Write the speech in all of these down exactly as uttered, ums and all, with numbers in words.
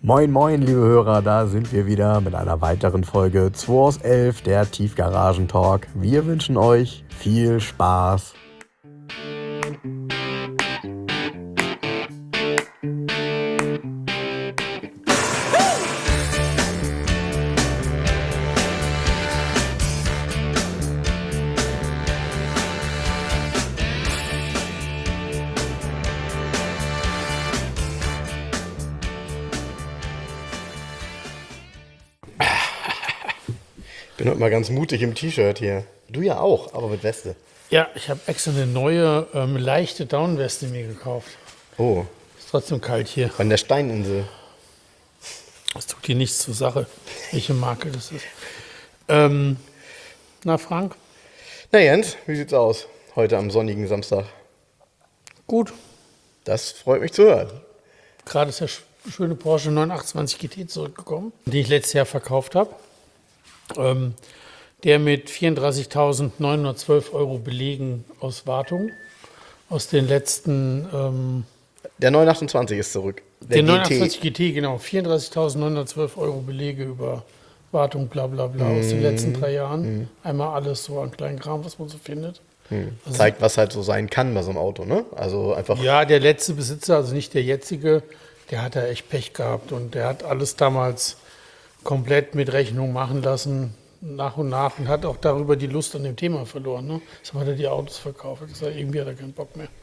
Moin moin liebe Hörer, da sind wir wieder mit einer weiteren Folge zwei aus elf, der Tiefgaragen-Talk. Wir wünschen euch viel Spaß. Ich bin heute mal ganz mutig im T-Shirt hier. Du ja auch, aber mit Weste. Ja, ich habe extra eine neue, ähm, leichte Downweste mir gekauft. Oh, Ist trotzdem kalt hier. von der Steininsel. Das tut hier nichts zur Sache, welche Marke das ist. Ähm, na, Frank? Na Jens, wie sieht's aus? Heute am sonnigen Samstag. Gut. Das freut mich zu hören. Gerade ist der sch- schöne Porsche neun achtundzwanzig G T zurückgekommen, den ich letztes Jahr verkauft habe. Ähm, der mit vierunddreißigtausendneunhundertzwölf Euro Belegen aus Wartung. Aus den letzten, ähm, Der neun achtundzwanzig ist zurück. der Der neun achtundzwanzig G T, genau. vierunddreißigtausendneunhundertzwölf Euro Belege über Wartung, bla bla bla, aus den letzten drei Jahren. Einmal alles so an kleinen Kram, was man so findet. Also, Zeigt, was halt so sein kann bei so einem Auto, ne? Also einfach. ja, der letzte Besitzer, also nicht der jetzige, der hat da echt Pech gehabt und der hat alles damals komplett mit Rechnung machen lassen, nach und nach, und hat auch darüber die Lust an dem Thema verloren. Ne? Deshalb hat er die Autos verkauft. Er hat gesagt, irgendwie hat er keinen Bock mehr.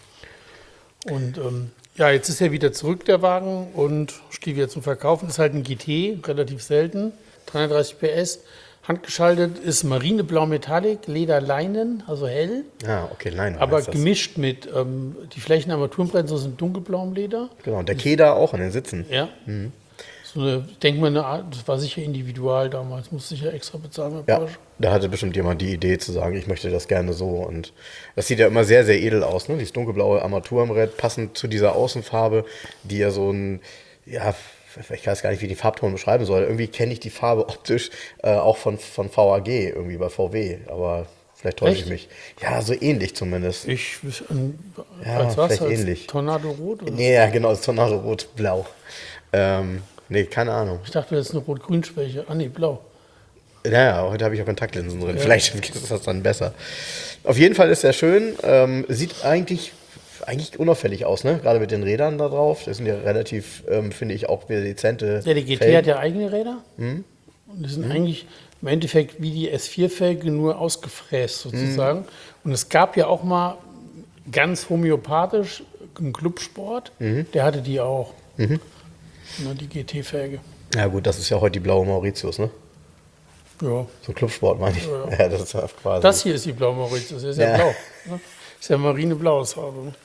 Und ähm, ja, jetzt ist er wieder zurück, der Wagen, und steht wieder zum Verkaufen. Ist halt ein G T, relativ selten, dreihundertdreißig P S. Handgeschaltet, ist Marineblau Metallic, Lederleinen, also hell, Ah, okay, nein. aber heißt das. gemischt mit, ähm, die Flächenarmaturenbremsen sind dunkelblauem Leder. Genau, und der Keder auch an den Sitzen. Ja. So eine, ich denke mal, eine Art, das war sicher individual damals, musste ich ja extra bezahlen bei Ja, Porsche. da hatte bestimmt jemand die Idee zu sagen, ich möchte das gerne so. Und das sieht ja immer sehr, sehr edel aus, ne? Dieses dunkelblaue Armaturenbrett, passend zu dieser Außenfarbe, die ja so ein, ja, ich weiß gar nicht, wie die Farbton beschreiben soll. Irgendwie kenne ich die Farbe optisch äh, auch von, von V A G, irgendwie bei V W, aber vielleicht täusche ich Echt? mich. Ja, so ähnlich zumindest. Ich, ähm, Ja, als was? vielleicht Als ähnlich. Tornado Rot? Oder? Nee, ja, genau, das Tornado Rot-Blau. Ähm, nee, keine Ahnung. Ich dachte, das ist eine Rot-Grün-Schwäche. Ah, nee, blau. Naja, heute habe ich auch Kontaktlinsen drin. Vielleicht ist das dann besser. Auf jeden Fall ist er schön. Ähm, sieht eigentlich, eigentlich unauffällig aus, ne? Gerade mit den Rädern da drauf. Das sind ja relativ, ähm, finde ich, auch wieder dezente. Ja, der G T Felgen. hat ja eigene Räder. Und die sind eigentlich im Endeffekt wie die S vier Felge, nur ausgefräst sozusagen. Und es gab ja auch mal ganz homöopathisch einen Clubsport, der hatte die auch. Na, die G T-Felge. Ja gut, das ist ja heute die blaue Mauritius, ne? Ja. So Clubsport meine ich. Ja, Ja, das ist ja quasi. Das hier ist die blaue Mauritius, das ist ja, Ja. blau. Ne? Ist ja marineblaues Farbe. Ne?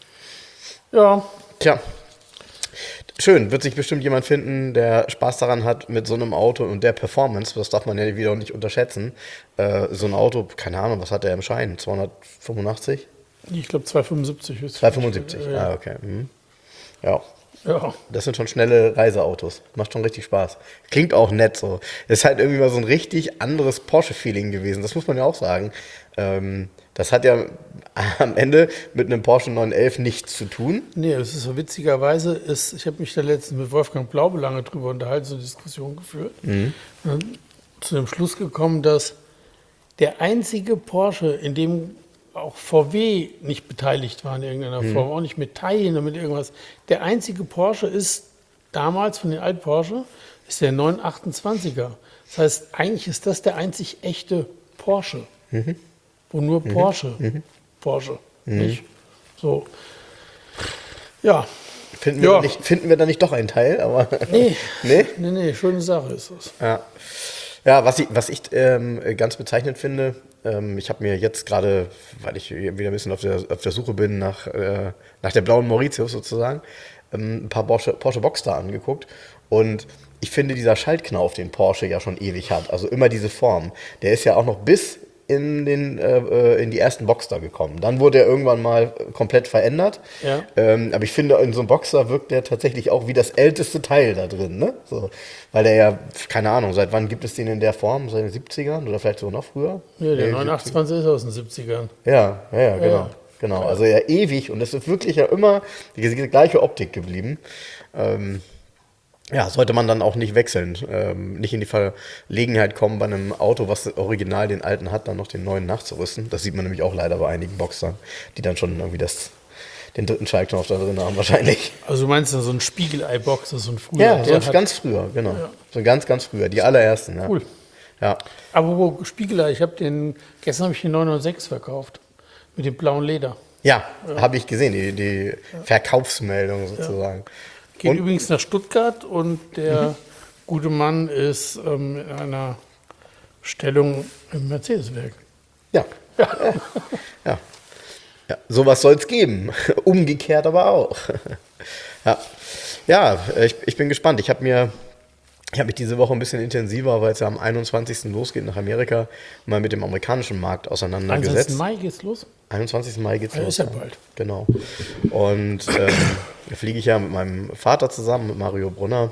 Ja, Tja. Schön, wird sich bestimmt jemand finden, der Spaß daran hat mit so einem Auto und der Performance, das darf man ja wieder nicht unterschätzen. Äh, so ein Auto, keine Ahnung, was hat der im Schein? zweihundertfünfundachtzig? ich glaube zweihundertfünfundsiebzig ist zweihundertfünfundsiebzig, Ja, ah, okay. Mhm. Ja, ja. das sind schon schnelle Reiseautos. Macht schon richtig Spaß. Klingt auch nett so. Ist halt irgendwie mal so ein richtig anderes Porsche-Feeling gewesen. Das muss man ja auch sagen. Ähm, das hat ja am Ende mit einem Porsche neun elf nichts zu tun. Nee, es ist so witzigerweise, ist, ich habe mich da letztens mit Wolfgang Blaube lange drüber unterhalten, so eine Diskussion geführt. Und dann zu dem Schluss gekommen, dass der einzige Porsche, in dem auch V W nicht beteiligt war in irgendeiner Form, auch nicht mit Teilen oder mit irgendwas. Der einzige Porsche ist damals von den alten Porsche, ist der neun achtundzwanziger. Das heißt, eigentlich ist das der einzig echte Porsche. Wo nur Porsche, Porsche, nicht? So. Ja. Finden wir, Ja. da nicht, finden wir da nicht doch einen Teil, aber. Nee. Nee? Nee, nee, schöne Sache ist das. Ja, ja was ich, was ich ähm, ganz bezeichnend finde, ähm, ich habe mir jetzt gerade, weil ich wieder ein bisschen auf der, auf der Suche bin nach, äh, nach der blauen Mauritius sozusagen, ähm, ein paar Porsche, Porsche Boxster angeguckt, und ich finde, dieser Schaltknauf, den Porsche ja schon ewig hat, also immer diese Form, der ist ja auch noch bis in, den, äh, in die ersten Boxster gekommen. Dann wurde er irgendwann mal komplett verändert. Ja. Ähm, aber ich finde, in so einem Boxster wirkt der tatsächlich auch wie das älteste Teil da drin. Ne? So, weil der ja, keine Ahnung, seit wann gibt es den in der Form? Seit den siebzigern oder vielleicht sogar noch früher? Ja, der Nee, neun achtundzwanzig ist aus den siebzigern. Ja, ja, ja, genau. Ja. Genau, also ja ewig, und es ist wirklich ja immer die gleiche Optik geblieben. Ähm, ja, sollte man dann auch nicht wechseln. Ähm, nicht in die Verlegenheit kommen, bei einem Auto, was original den alten hat, dann noch den neuen nachzurüsten. Das sieht man nämlich auch leider bei einigen Boxern, die dann schon irgendwie das, den dritten Schaltknopf da drin haben wahrscheinlich. Also du meinst so ein Spiegelei-Box, das ist so ein früher? Ja, so der ein hat- ganz früher, genau. Ja. So ganz, ganz früher, die allerersten. Ja. Cool. Ja. Aber wo Spiegelei, ich habe den, gestern habe ich den neun null sechs verkauft. Mit dem blauen Leder. Ja, habe ich gesehen, die, die Verkaufsmeldung sozusagen. Geht Und- übrigens nach Stuttgart und der gute Mann ist ähm, in einer Stellung im Mercedes-Werk. Ja. Ja. Ja. Ja. Sowas soll es geben. Umgekehrt aber auch. Ja, ja ich, ich bin gespannt. Ich habe mir, ich habe mich diese Woche ein bisschen intensiver, weil es ja am einundzwanzigsten losgeht nach Amerika, mal mit dem amerikanischen Markt auseinandergesetzt. einundzwanzigsten Mai geht's los. einundzwanzigsten Mai geht's Ja, los. ist ja bald. Genau. Und ähm, da fliege ich ja mit meinem Vater zusammen, mit Mario Brunner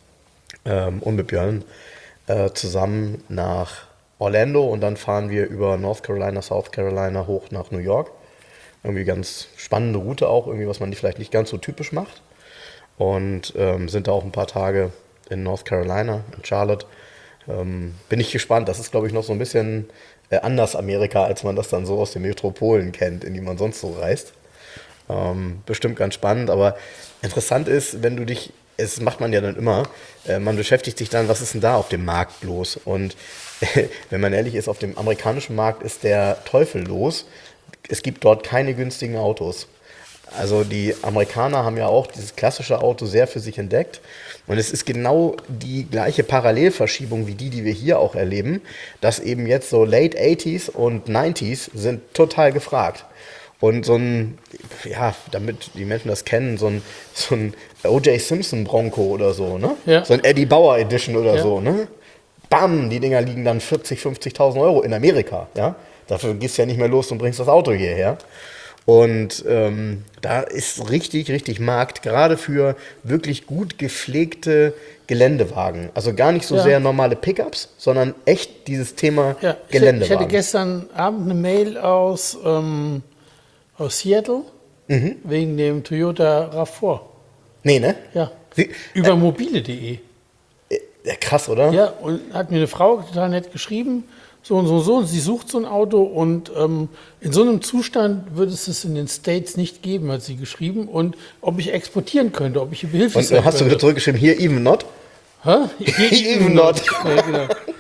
ähm, und mit Björn äh, zusammen nach Orlando und dann fahren wir über North Carolina, South Carolina hoch nach New York. Irgendwie ganz spannende Route auch, irgendwie, was man die vielleicht nicht ganz so typisch macht. Und ähm, sind da auch ein paar Tage in North Carolina, in Charlotte. Ähm, bin ich gespannt. Das ist, glaube ich, noch so ein bisschen äh, anders Amerika, als man das dann so aus den Metropolen kennt, in die man sonst so reist. Ähm, bestimmt ganz spannend, aber interessant ist, wenn du dich, das macht man ja dann immer, äh, man beschäftigt sich dann, was ist denn da auf dem Markt los? Und wenn man ehrlich ist, auf dem amerikanischen Markt ist der Teufel los. Es gibt dort keine günstigen Autos. Also die Amerikaner haben ja auch dieses klassische Auto sehr für sich entdeckt. Und es ist genau die gleiche Parallelverschiebung wie die, die wir hier auch erleben, dass eben jetzt so Late achtziger und neunziger sind total gefragt. Und so ein, ja, damit die Menschen das kennen, so ein, so ein O J Simpson Bronco oder so, ne? Ja. So ein Eddie Bauer Edition oder Ja. so, ne? Bam, die Dinger liegen dann vierzig, fünfzigtausend Euro in Amerika, ja? Dafür gehst du ja nicht mehr los und bringst das Auto hierher. Und ähm, da ist richtig, richtig Markt, gerade für wirklich gut gepflegte Geländewagen. Also gar nicht so Ja. sehr normale Pickups, sondern echt dieses Thema Ja, ich, hatte- ich Geländewagen. hatte gestern Abend eine Mail aus, ähm, aus Seattle Mhm. wegen dem Toyota RAV vier. Nee, ne? Ja. Sie, Über mobile punkt de. ja, krass, oder? Ja, und hat mir eine Frau total nett geschrieben, so und so und so, und sie sucht so ein Auto und ähm, in so einem Zustand würde es es in den States nicht geben, hat sie geschrieben, und ob ich exportieren könnte, ob ich ihr behilflich Und sein äh, hast du könnte. wieder zurückgeschrieben, hier even not? Hä? Even not. Ja, genau.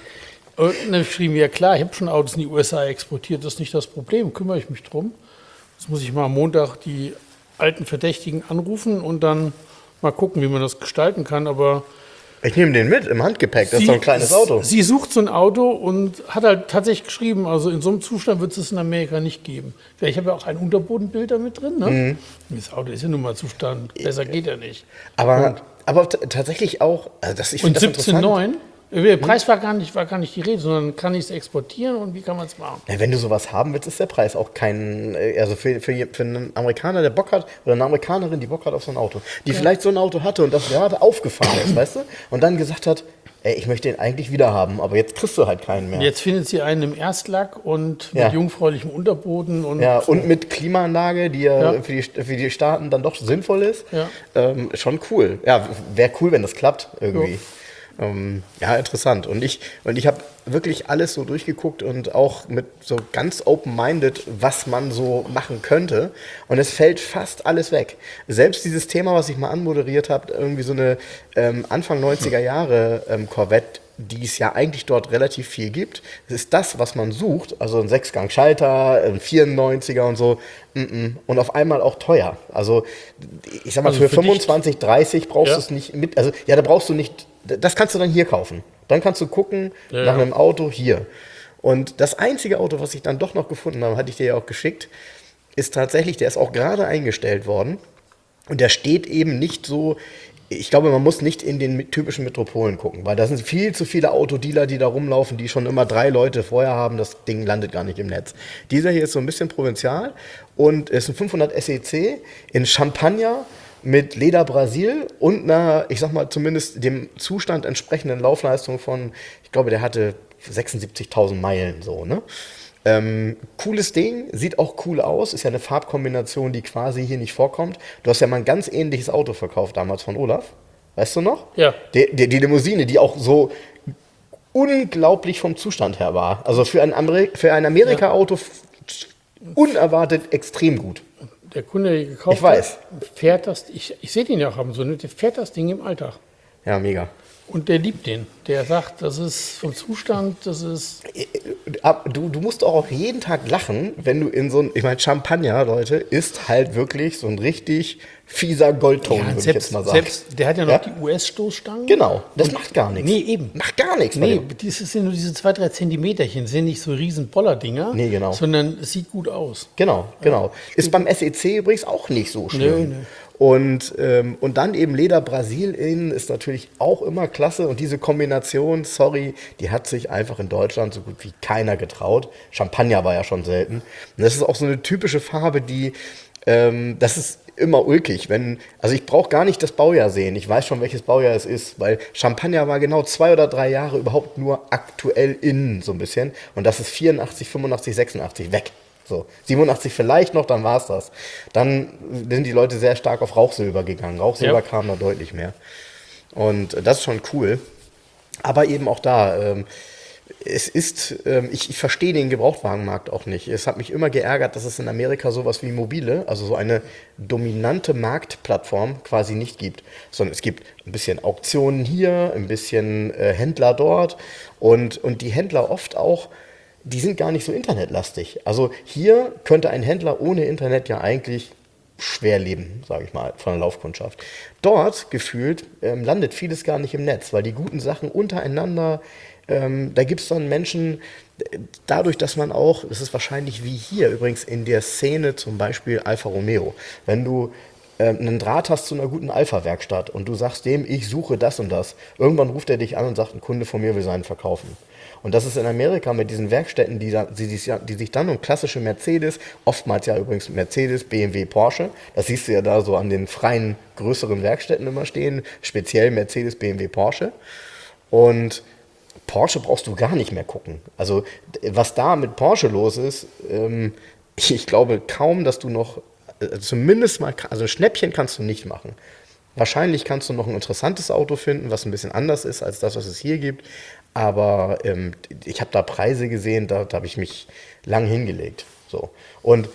Und dann habe ich geschrieben, ja klar, ich habe schon Autos in die U S A exportiert, das ist nicht das Problem, kümmere ich mich drum. Jetzt muss ich mal am Montag die alten Verdächtigen anrufen und dann mal gucken, wie man das gestalten kann, aber Ich nehme den mit im Handgepäck, das ist Sie- doch ein kleines Auto. Sie sucht so ein Auto und hat halt tatsächlich geschrieben, also in so einem Zustand wird es es in Amerika nicht geben. Ja, ich habe ja auch ein Unterbodenbild da mit drin. Ne? Mhm. Das Auto ist ja nun mal Zustand. Besser geht ja nicht. Aber, aber t- tatsächlich auch, also das, ich Und finde das siebzehn interessant. Komma neun, der Preis war gar, nicht, war gar nicht die Rede, sondern kann ich es exportieren und wie kann man es machen? Ja, wenn du sowas haben willst, ist der Preis auch kein, äh, also für, für, für einen Amerikaner, der Bock hat, oder eine Amerikanerin, die Bock hat auf so ein Auto, die vielleicht so ein Auto hatte und das gerade aufgefahren ist, weißt du, und dann gesagt hat, ey, ich möchte den eigentlich wieder haben, aber jetzt kriegst du halt keinen mehr. Jetzt findet sie einen im Erstlack und mit Ja. jungfräulichem Unterboden. Und Ja, so. und mit Klimaanlage, die ja, Ja. Für, die, für die Staaten dann doch sinnvoll ist. Ja. Ähm, schon cool. Ja, wäre cool, wenn das klappt irgendwie. Ähm, ja, interessant. Und ich, und ich habe wirklich alles so durchgeguckt und auch mit so ganz open-minded, was man so machen könnte. Und es fällt fast alles weg. Selbst dieses Thema, was ich mal anmoderiert habe, irgendwie so eine ähm, Anfang neunziger Jahre ähm, Corvette, die es ja eigentlich dort relativ viel gibt. Es ist das, was man sucht, also ein Sechsgang-Schalter, ein vierundneunziger und so. Mm-mm. Und auf einmal auch teuer. Also ich sag mal, Also für, für dich- fünfundzwanzig, dreißig brauchst Ja. du es nicht mit. Also ja, da brauchst du nicht, das kannst du dann hier kaufen. Dann kannst du gucken Ja, nach ja. einem Auto hier. Und das einzige Auto, was ich dann doch noch gefunden habe, hatte ich dir ja auch geschickt, ist tatsächlich, der ist auch gerade eingestellt worden. Und der steht eben nicht so, ich glaube, man muss nicht in den typischen Metropolen gucken, weil da sind viel zu viele Autodealer, die da rumlaufen, die schon immer drei Leute vorher haben. Das Ding landet gar nicht im Netz. Dieser hier ist so ein bisschen provinzial und ist ein fünfhundert S E C in Champagner mit Leder Brasil und einer, ich sag mal, zumindest dem Zustand entsprechenden Laufleistung von, ich glaube, der hatte sechsundsiebzigtausend Meilen, so, ne? Ähm, cooles Ding, sieht auch cool aus, ist ja eine Farbkombination, die quasi hier nicht vorkommt. Du hast ja mal ein ganz ähnliches Auto verkauft damals von Olaf. Weißt du noch? Ja. Die, die, die Limousine, die auch so unglaublich vom Zustand her war. Also für ein, Ameri- für ein Amerika-Auto f- unerwartet extrem gut. Der Kunde, der gekauft Ich weiß. hat, fährt das, ich, ich sehe den ja auch haben, so, ne? Der fährt das Ding im Alltag. Ja, mega. Und der liebt den. Der sagt, das ist vom Zustand, das ist. Du, du musst auch jeden Tag lachen, wenn du in so ein, ich meine, Champagner, Leute, ist halt wirklich so ein richtig fieser Goldton, Ja, würde ich selbst, jetzt mal sagen. selbst, der hat ja noch Ja? die U S-Stoßstangen. Genau, das macht gar nichts. Nee, eben. Macht gar nichts. bei Nee, dem. das sind nur diese zwei, drei Zentimeterchen, sind nicht so riesen Bollerdinger, Nee, genau. sondern es sieht gut aus. Genau, genau. Ist beim S E C übrigens auch nicht so schlimm. Nö, nö. Und, ähm, und dann eben Leder Brasil innen ist natürlich auch immer klasse. Und diese Kombination, sorry, die hat sich einfach in Deutschland so gut wie keiner getraut. Champagner war ja schon selten. Und das ist auch so eine typische Farbe, die, ähm, das ist immer ulkig. Wenn, also ich brauche gar nicht das Baujahr sehen. Ich weiß schon, welches Baujahr es ist, weil Champagner war genau zwei oder drei Jahre überhaupt nur aktuell innen so ein bisschen. Und das ist vierundachtzig, fünfundachtzig, sechsundachtzig weg. So, siebenundachtzig vielleicht noch, dann war es das. Dann sind die Leute sehr stark auf Rauchsilber gegangen. Rauchsilber Ja. kam da deutlich mehr. Und das ist schon cool. Aber eben auch da, ähm, es ist, ähm, ich, ich verstehe den Gebrauchtwagenmarkt auch nicht. Es hat mich immer geärgert, dass es in Amerika sowas wie Mobile, also so eine dominante Marktplattform quasi nicht gibt. Sondern es gibt ein bisschen Auktionen hier, ein bisschen äh, Händler dort und, und die Händler oft auch, die sind gar nicht so internetlastig. Also hier könnte ein Händler ohne Internet ja eigentlich schwer leben, sage ich mal, von der Laufkundschaft. Dort gefühlt ähm, landet vieles gar nicht im Netz, weil die guten Sachen untereinander, ähm, da gibt es dann Menschen, äh, dadurch, dass man auch, das ist wahrscheinlich wie hier übrigens in der Szene zum Beispiel Alfa Romeo, wenn du ähm, einen Draht hast zu einer guten Alpha-Werkstatt und du sagst dem, ich suche das und das, irgendwann ruft er dich an und sagt, ein Kunde von mir will seinen verkaufen. Und das ist in Amerika mit diesen Werkstätten, die, da, die, sich, die sich dann um klassische Mercedes, oftmals ja übrigens Mercedes, B M W, Porsche, das siehst du ja da so an den freien, größeren Werkstätten immer stehen, speziell Mercedes, B M W, Porsche. Und Porsche brauchst du gar nicht mehr gucken. Also was da mit Porsche los ist, ähm, ich, ich glaube kaum, dass du noch, äh, zumindest mal, also Schnäppchen kannst du nicht machen. Wahrscheinlich kannst du noch ein interessantes Auto finden, was ein bisschen anders ist als das, was es hier gibt. Aber ähm, ich habe da Preise gesehen, da, da habe ich mich lang hingelegt. So. Und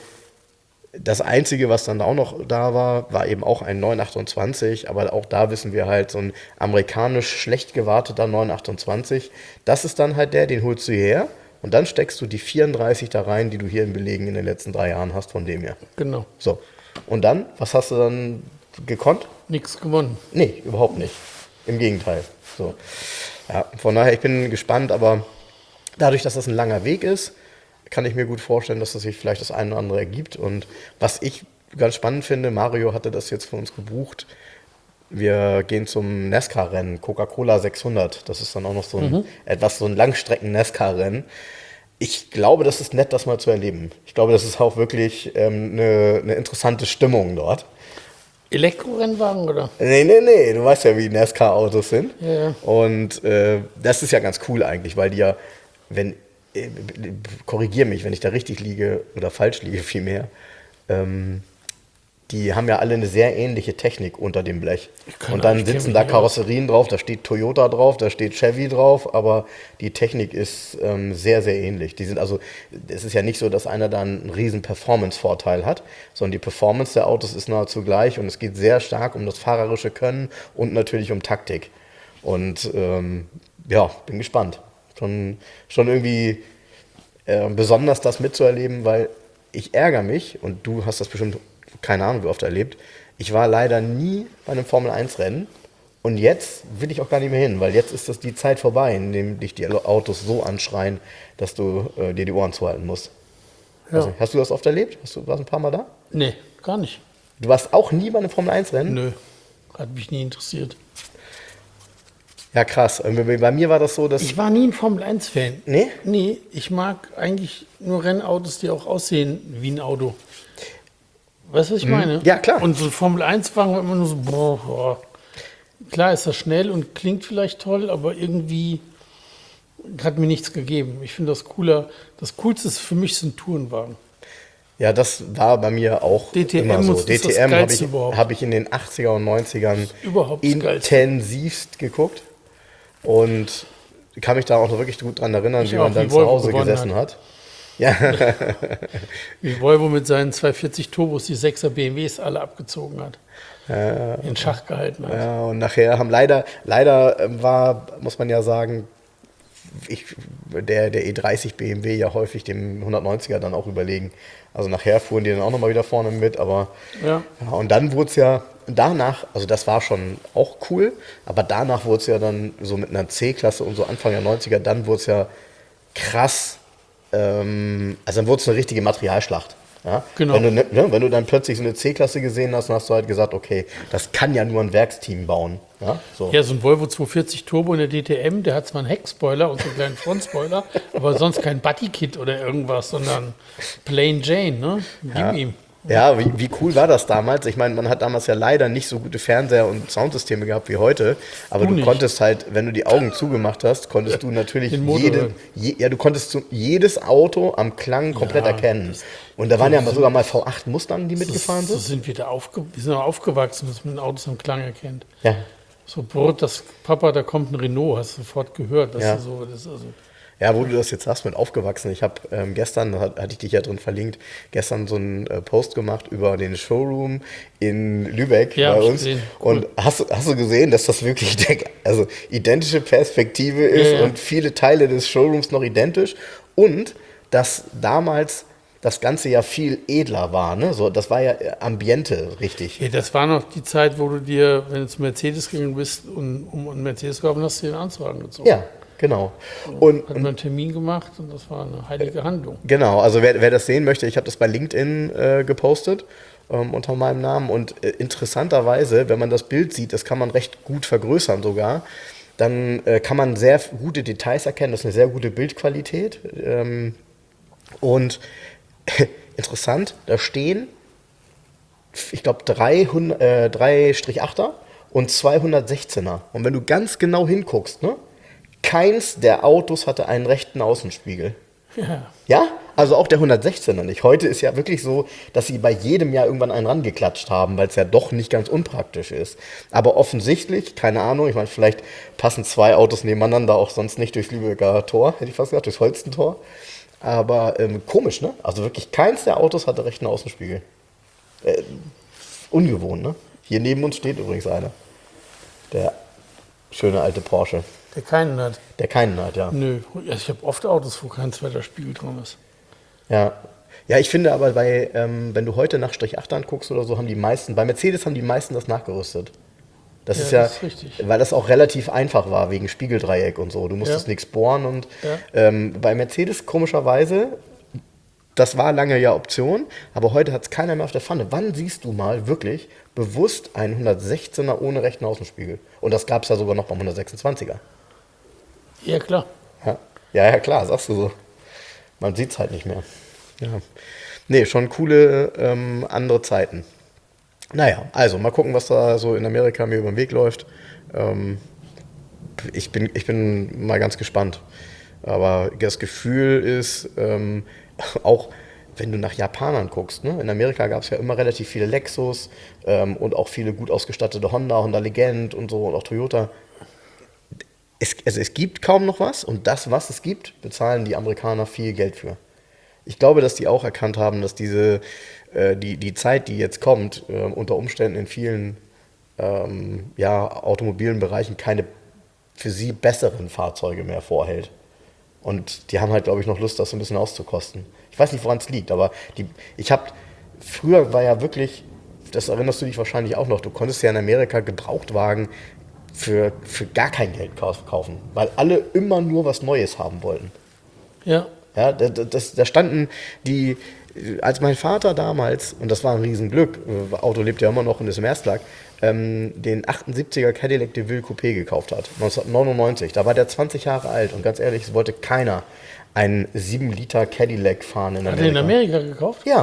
das Einzige, was dann auch noch da war, war eben auch ein neun achtundzwanzig. Aber auch da wissen wir halt, so ein amerikanisch schlecht gewarteter neun achtundzwanzig. Das ist dann halt der, den holst du hierher. Und dann steckst du die vierunddreißig da rein, die du hier in Belegen in den letzten drei Jahren hast, von dem her. Genau. So. Und dann, was hast du dann gekonnt? Nichts gewonnen. Nee, überhaupt nicht. Im Gegenteil. So. Ja, von daher, ich bin gespannt, aber dadurch, dass das ein langer Weg ist, kann ich mir gut vorstellen, dass das sich vielleicht das eine oder andere ergibt. Und was ich ganz spannend finde, Mario hatte das jetzt für uns gebucht. Wir gehen zum NASCAR-Rennen, Coca-Cola sechshundert. Das ist dann auch noch so ein, mhm. etwas so ein Langstrecken-NASCAR-Rennen. Ich glaube, das ist nett, das mal zu erleben. Ich glaube, das ist auch wirklich ähm, eine, eine interessante Stimmung dort. Elektrorennwagen, oder? Nee, nee, nee, du weißt ja, wie NASCAR-Autos sind. Ja, ja. Und äh, das ist ja ganz cool eigentlich, weil die ja, wenn, äh, korrigier mich, wenn ich da richtig liege oder falsch liege vielmehr, ähm, die haben ja alle eine sehr ähnliche Technik unter dem Blech. Und dann sitzen da Karosserien drauf, da steht Toyota drauf, da steht Chevy drauf, aber die Technik ist ähm, sehr, sehr ähnlich. Die sind also, es ist ja nicht so, dass einer da einen riesen Performance-Vorteil hat, sondern die Performance der Autos ist nahezu gleich und es geht sehr stark um das fahrerische Können und natürlich um Taktik. Und ähm, ja, bin gespannt. Schon, schon irgendwie äh, besonders das mitzuerleben, weil ich ärgere mich, und du hast das bestimmt keine Ahnung, wie oft erlebt. Ich war leider nie bei einem Formel eins Rennen und jetzt will ich auch gar nicht mehr hin, weil jetzt ist das die Zeit vorbei, in dem dich die Autos so anschreien, dass du äh, dir die Ohren zuhalten musst. Ja. Also, hast du das oft erlebt? Hast du, warst ein paar Mal da? Nee, gar nicht. Du warst auch nie bei einem Formel eins Rennen? Nö, hat mich nie interessiert. Ja, krass. Bei mir war das so, dass... Ich war nie ein Formel eins Fan. Nee? Nee, ich mag eigentlich nur Rennautos, die auch aussehen wie ein Auto. Weißt du, was ich meine? Ja, klar. Und so Formel eins Wagen war immer nur so, boah, boah. Klar ist das schnell und klingt vielleicht toll, aber irgendwie hat mir nichts gegeben. Ich finde das cooler. Das Coolste ist für mich sind Tourenwagen. Ja, das war bei mir auch D T M immer so. ist das D T M habe Geilste ich, überhaupt. hab ich in den achtziger und neunzigern Überhaupt das Geilste. intensivst geguckt. Und kann mich da auch noch wirklich gut dran erinnern, Ich wie auch, man dann wie zu Volvo Hause gewonnen gesessen hat. Ja, Wie Volvo mit seinen zweihundertvierzig Turbos die sechser B M Ws alle abgezogen hat. In Schach gehalten hat. ja, und nachher haben leider, leider ähm, war, muss man ja sagen, ich, der, der E dreißig B M W ja häufig dem hundertneunziger dann auch überlegen. Also nachher fuhren die dann auch nochmal wieder vorne mit, aber Ja. ja, und dann wurde es ja danach, also das war schon auch cool, aber danach wurde es ja dann so mit einer C-Klasse und so Anfang der neunziger, dann wurde es ja krass, ähm, also dann wurde es eine richtige Materialschlacht. Ja? Genau. Wenn du, ne, ne, wenn du dann plötzlich so eine C-Klasse gesehen hast, dann hast du halt gesagt, okay, das kann ja nur ein Werksteam bauen. Ja, so. Ja, so ein Volvo zweihundertvierzig Turbo in der D T M, der hat zwar einen Heckspoiler und so einen kleinen Frontspoiler, aber sonst kein Buddy-Kit oder irgendwas, sondern Plain Jane, ne? Gib Ja. ihm. Ja, wie, wie cool war das damals? Ich meine, man hat damals ja leider nicht so gute Fernseher und Soundsysteme gehabt wie heute, aber Du du nicht. konntest halt, wenn du die Augen zugemacht hast, konntest du natürlich Den Motor jede, hören. je, ja, du konntest zu, jedes Auto am Klang komplett Ja, erkennen. Und da waren ja mal sogar mal V acht Mustang, die mitgefahren So sind. sind wir da aufge wir sind auch aufgewachsen, dass man Autos am Klang erkennt. Ja. So, Brot, das Papa, da kommt ein Renault, hast du sofort gehört. Das Ja. ist so, das ist also, Ja, wo du das jetzt sagst mit aufgewachsen. Ich habe ähm, gestern, da hat- hatte ich dich ja drin verlinkt, gestern so einen äh, Post gemacht über den Showroom in Lübeck Ja, bei hab ich uns. gesehen. Cool. Und hast, du- hast du gesehen, dass das wirklich der, also identische Perspektive ist Ja, ja. und viele Teile des Showrooms noch identisch und dass damals das Ganze ja viel edler war. Ne? So, das war ja äh, Ambiente, richtig. ja, das war noch die Zeit, wo du dir, wenn du zu Mercedes gegangen bist und um einen Mercedes zu kaufen, hast du dir den Anzug angezogen. Ja, genau. Und, Hat man einen Termin gemacht und das war eine heilige Handlung. Genau, also wer, wer das sehen möchte, ich habe das bei LinkedIn äh, gepostet ähm, unter meinem Namen und äh, interessanterweise, wenn man das Bild sieht, das kann man recht gut vergrößern sogar, dann äh, kann man sehr f- gute Details erkennen, das ist eine sehr gute Bildqualität ähm, und interessant, da stehen, ich glaube, drei achter und zweihundertsechzehner und wenn du ganz genau hinguckst, ne, keins der Autos hatte einen rechten Außenspiegel. Ja. Ja, also auch der hundertsechzehner nicht. Heute ist ja wirklich so, dass sie bei jedem Jahr irgendwann einen rangeklatscht haben, weil es ja doch nicht ganz unpraktisch ist. Aber offensichtlich, keine Ahnung, ich meine, vielleicht passen zwei Autos nebeneinander auch sonst nicht durchs Lübecker Tor, hätte ich fast gesagt, durchs Holstentor. Aber ähm, komisch, ne? Also wirklich keins der Autos hatte rechten Außenspiegel. Äh, ungewohnt, ne? Hier neben uns steht übrigens einer. Der schöne alte Porsche. Der keinen hat. Der keinen hat, ja. Nö, also ich habe oft Autos, wo kein zweiter Spiegel drin ist. Ja. Ja, ich finde aber, bei, ähm, wenn du heute nach Strich acht anguckst oder so, haben die meisten, bei Mercedes haben die meisten das nachgerüstet. Das Ja, ist ja, das ist richtig. weil das auch relativ einfach war, wegen Spiegeldreieck und so. Du musstest Ja. nichts bohren und Ja. ähm, bei Mercedes komischerweise, das war lange ja Option, aber heute hat es keiner mehr auf der Pfanne. Wann siehst du mal wirklich bewusst einen hundertsechzehner ohne rechten Außenspiegel? Und das gab es ja sogar noch beim hundertsechsundzwanziger. Ja, klar. Ja, ja, ja klar, sagst du so. Man sieht es halt nicht mehr. Ja. Nee, schon coole ähm, andere Zeiten. Naja, also mal gucken, was da so in Amerika mir über den Weg läuft. Ähm, ich, bin, ich bin mal ganz gespannt. Aber das Gefühl ist, ähm, auch wenn du nach Japanern guckst, ne? In Amerika gab es ja immer relativ viele Lexus ähm, und auch viele gut ausgestattete Honda, Honda Legend und so und auch Toyota. Es, also es gibt kaum noch was und das, was es gibt, bezahlen die Amerikaner viel Geld für. Ich glaube, dass die auch erkannt haben, dass diese, äh, die, die Zeit, die jetzt kommt, äh, unter Umständen in vielen ähm, ja, automobilen Bereichen keine für sie besseren Fahrzeuge mehr vorhält. Und die haben halt, glaube ich, noch Lust, das so ein bisschen auszukosten. Ich weiß nicht, woran es liegt, aber die, ich habe, früher war ja wirklich, das erinnerst du dich wahrscheinlich auch noch, du konntest ja in Amerika Gebrauchtwagen für, für gar kein Geld kaufen, weil alle immer nur was Neues haben wollten. Ja. Ja, da, das, da standen die, als mein Vater damals, und das war ein Riesenglück, Auto lebt ja immer noch und ist im Erstlag, ähm, den achtundsiebziger Cadillac DeVille Coupé gekauft hat, neunzehnhundertneunundneunzig. Da war der zwanzig Jahre alt und ganz ehrlich, es wollte keiner einen sieben Liter Cadillac fahren in Hat Amerika. er in Amerika gekauft? Ja,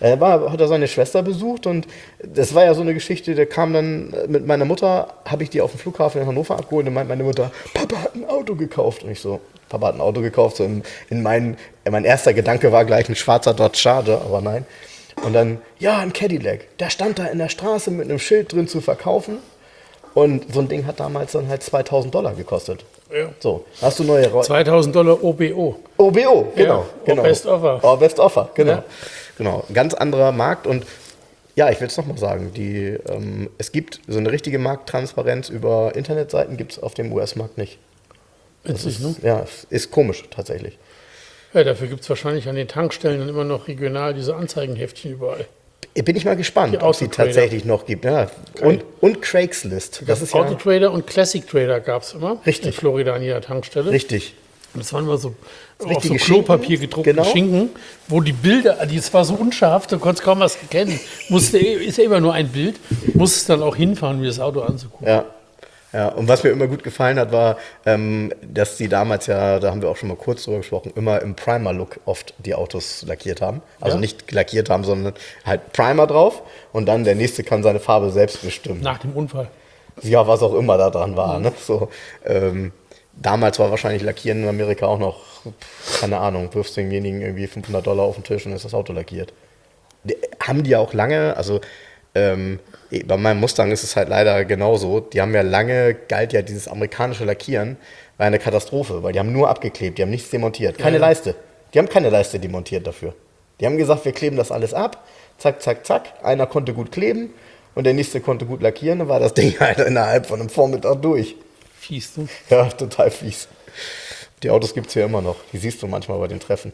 Er war, hat er seine Schwester besucht und das war ja so eine Geschichte, der kam dann mit meiner Mutter, habe ich die auf dem Flughafen in Hannover abgeholt und meinte meine Mutter, Papa hat ein Auto gekauft. Und ich so, Papa hat ein Auto gekauft. So in, in mein, mein erster Gedanke war gleich ein schwarzer Dodge Charger, aber nein. Und dann, ja, ein Cadillac. Der stand da in der Straße mit einem Schild drin zu verkaufen. Und so ein Ding hat damals dann halt zweitausend Dollar gekostet. Ja. So, hast du neue Rollen? zweitausend Dollar O B O. O B O, genau. Ja, genau. Best Offer. Oh, Best Offer, genau. Ja. Genau, ganz anderer Markt und ja, ich will es nochmal sagen, die, ähm, es gibt so eine richtige Markttransparenz über Internetseiten, gibt es auf dem U S-Markt nicht. Das Witzig, ist, ne? ja, ist komisch tatsächlich. Ja, dafür gibt es wahrscheinlich an den Tankstellen dann immer noch regional diese Anzeigenheftchen überall. Bin ich mal gespannt, Die ob es die Autotrader. tatsächlich noch gibt. Ja. Und, und Craigslist. Das ist ja Autotrader und Classic Trader gab es immer. Richtig. In Florida an jeder Tankstelle. richtig. Und das waren immer so, auf so richtige Klopapier Schinken, gedruckte genau. Schinken, wo die Bilder, das war so unscharf, du konntest kaum was erkennen. Musste, ist ja immer nur ein Bild, musstest dann auch hinfahren, um mir das Auto anzugucken. Ja. Ja, und was mir immer gut gefallen hat, war, ähm, dass die damals ja, da haben wir auch schon mal kurz drüber gesprochen, immer im Primer-Look oft die Autos lackiert haben. Also Ja. nicht lackiert haben, sondern halt Primer drauf und dann der nächste kann seine Farbe selbst bestimmen. Nach dem Unfall. Ja, was auch immer da dran war. Ne? So, ähm, damals war wahrscheinlich Lackieren in Amerika auch noch, keine Ahnung, wirfst demjenigen irgendwie fünfhundert Dollar auf den Tisch und ist das Auto lackiert. Die, haben die ja auch lange, also ähm, bei meinem Mustang ist es halt leider genauso. Die haben ja lange, galt ja dieses amerikanische Lackieren, war eine Katastrophe, weil die haben nur abgeklebt, die haben nichts demontiert. Keine Ja. Leiste. Die haben keine Leiste demontiert dafür. Die haben gesagt, wir kleben das alles ab, zack, zack, zack. Einer konnte gut kleben und der nächste konnte gut lackieren, dann war das Ding halt innerhalb von einem Vormittag durch. Fies, du. Ja, total fies. Die Autos gibt es hier immer noch. Die siehst du manchmal bei den Treffen.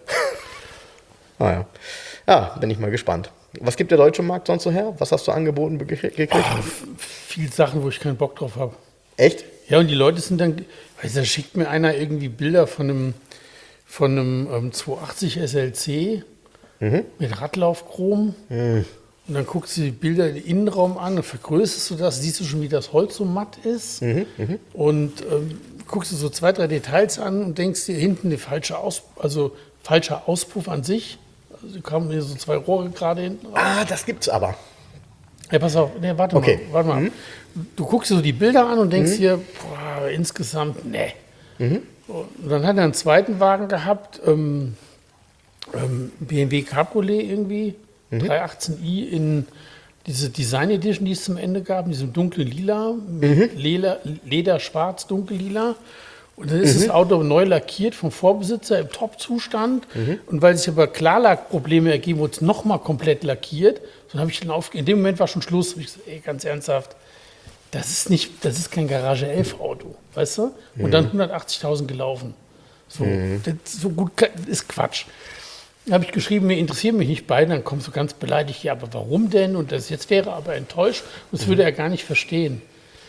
Naja. Ja, bin ich mal gespannt. Was gibt der deutsche Markt sonst so her? Was hast du angeboten gekriegt? Ach, viel Sachen, wo ich keinen Bock drauf habe. Echt? Ja, und die Leute sind dann, weißt du, da schickt mir einer irgendwie Bilder von einem, von einem ähm, zweihundertachtzig S L C mit Radlaufchrom. Und dann guckst du die Bilder, den Innenraum an und vergrößerst du das, siehst du schon, wie das Holz so matt ist. Und ähm, guckst du so zwei, drei Details an und denkst dir hinten die falsche Aus, also falscher Auspuff an sich. Also kamen mir so zwei Rohre gerade hinten raus. Ah, das gibt's aber. Ja, pass auf, nee, warte Okay. mal, warte mal. Du guckst dir so die Bilder an und denkst dir, boah, insgesamt, ne. Und dann hat er einen zweiten Wagen gehabt, ähm, ähm, B M W Cabriolet irgendwie, dreihundertachtzehn i in diese Design Edition, die es zum Ende gab, in diesem dunklen Lila, mit Leder, Leder schwarz, dunkel lila. Und dann ist das Auto neu lackiert vom Vorbesitzer im Top-Zustand. Und weil sich aber Klarlackprobleme ergeben, wurde es nochmal komplett lackiert. Dann habe ich dann auf, in dem Moment war schon Schluss. Hab ich gesagt, ey, ganz ernsthaft, das ist nicht, das ist kein Garage elf Auto, weißt du? Und dann hundertachtzigtausend gelaufen. So, das, so gut ist Quatsch. Dann habe ich geschrieben, mir interessieren mich nicht beide. Dann kommst du ganz beleidigt, ja, aber warum denn? Und das jetzt wäre aber enttäuscht. Und das würde er gar nicht verstehen.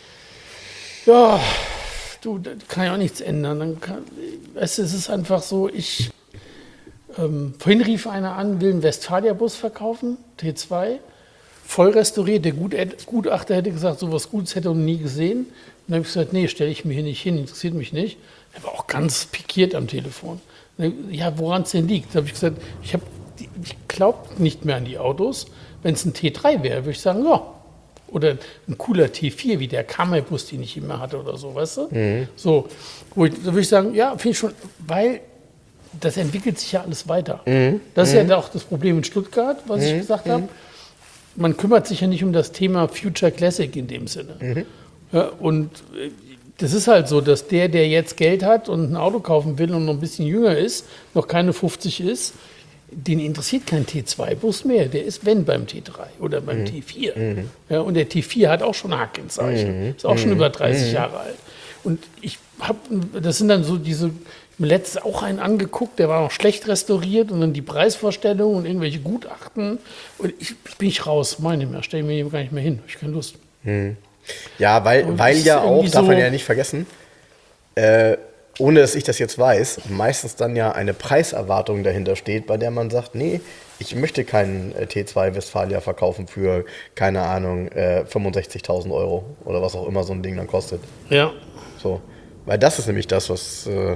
Ja, du, da kann ja auch nichts ändern. Dann kann, weißt du, es ist einfach so, ich, ähm, vorhin rief einer an, will einen Westfalia-Bus verkaufen, T zwei, voll restauriert. Der Gut, Gutachter hätte gesagt, so was Gutes hätte er noch nie gesehen. Und dann habe ich gesagt, nee, stelle ich mir hier nicht hin, interessiert mich nicht. Er war auch ganz pikiert am Telefon. Ja, woran es denn liegt? Da habe ich gesagt, ich, hab, ich glaube nicht mehr an die Autos. Wenn es ein T drei wäre, würde ich sagen, ja. Oder ein cooler T vier, wie der Kammerbus, den ich immer hatte oder so, weißt du? Mhm. So, wo ich, da würde ich sagen, ja, finde ich schon, weil das entwickelt sich ja alles weiter. Mhm. Das ist mhm. ja auch das Problem in Stuttgart, was mhm. ich gesagt mhm. habe. Man kümmert sich ja nicht um das Thema Future Classic in dem Sinne. Mhm. Ja, und das ist halt so, dass der, der jetzt Geld hat und ein Auto kaufen will und noch ein bisschen jünger ist, noch keine fünfzig ist, den interessiert kein T zwei Bus mehr. Der ist, wenn, beim T drei oder beim mhm. T vier. Mhm. Ja, und der T vier hat auch schon Hakenzeichen. Mhm. Ist auch schon mhm. über dreißig mhm. Jahre alt. Und ich habe, das sind dann so diese, ich habe mir letztens auch einen angeguckt, der war noch schlecht restauriert und dann die Preisvorstellung und irgendwelche Gutachten. Und ich bin ich raus, meine mehr, stelle mir gar nicht mehr hin. Ich habe keine Lust. Mhm. Ja, weil, weil ja auch, darf man ja nicht vergessen, äh, ohne dass ich das jetzt weiß, meistens dann ja eine Preiserwartung dahinter steht, bei der man sagt, nee, ich möchte keinen äh, T zwei Westfalia verkaufen für, keine Ahnung, äh, fünfundsechzigtausend Euro oder was auch immer so ein Ding dann kostet. Ja. So, weil das ist nämlich das, was äh,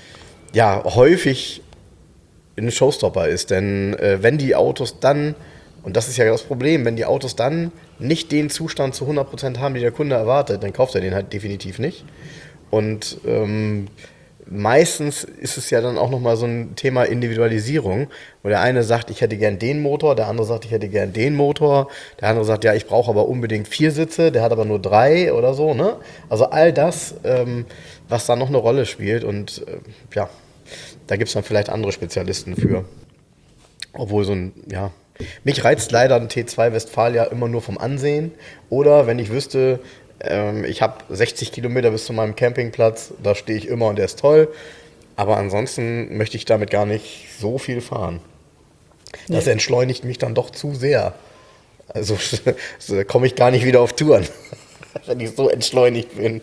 ja häufig ein Showstopper ist, denn äh, wenn die Autos dann Und das ist ja das Problem, wenn die Autos dann nicht den Zustand zu hundert Prozent haben, die der Kunde erwartet, dann kauft er den halt definitiv nicht. Und ähm, meistens ist es ja dann auch nochmal so ein Thema Individualisierung, wo der eine sagt, ich hätte gern den Motor, der andere sagt, ich hätte gern den Motor, der andere sagt, ja, ich brauche aber unbedingt vier Sitze, der hat aber nur drei oder so, ne? Also all das, ähm, was da noch eine Rolle spielt und äh, ja, da gibt es dann vielleicht andere Spezialisten für. Obwohl so ein, ja, mich reizt leider ein T zwei Westfalia immer nur vom Ansehen oder wenn ich wüsste, ich habe sechzig Kilometer bis zu meinem Campingplatz, da stehe ich immer und der ist toll. Aber ansonsten möchte ich damit gar nicht so viel fahren. Das nee. entschleunigt mich dann doch zu sehr. Also so komme ich gar nicht wieder auf Touren, wenn ich so entschleunigt bin.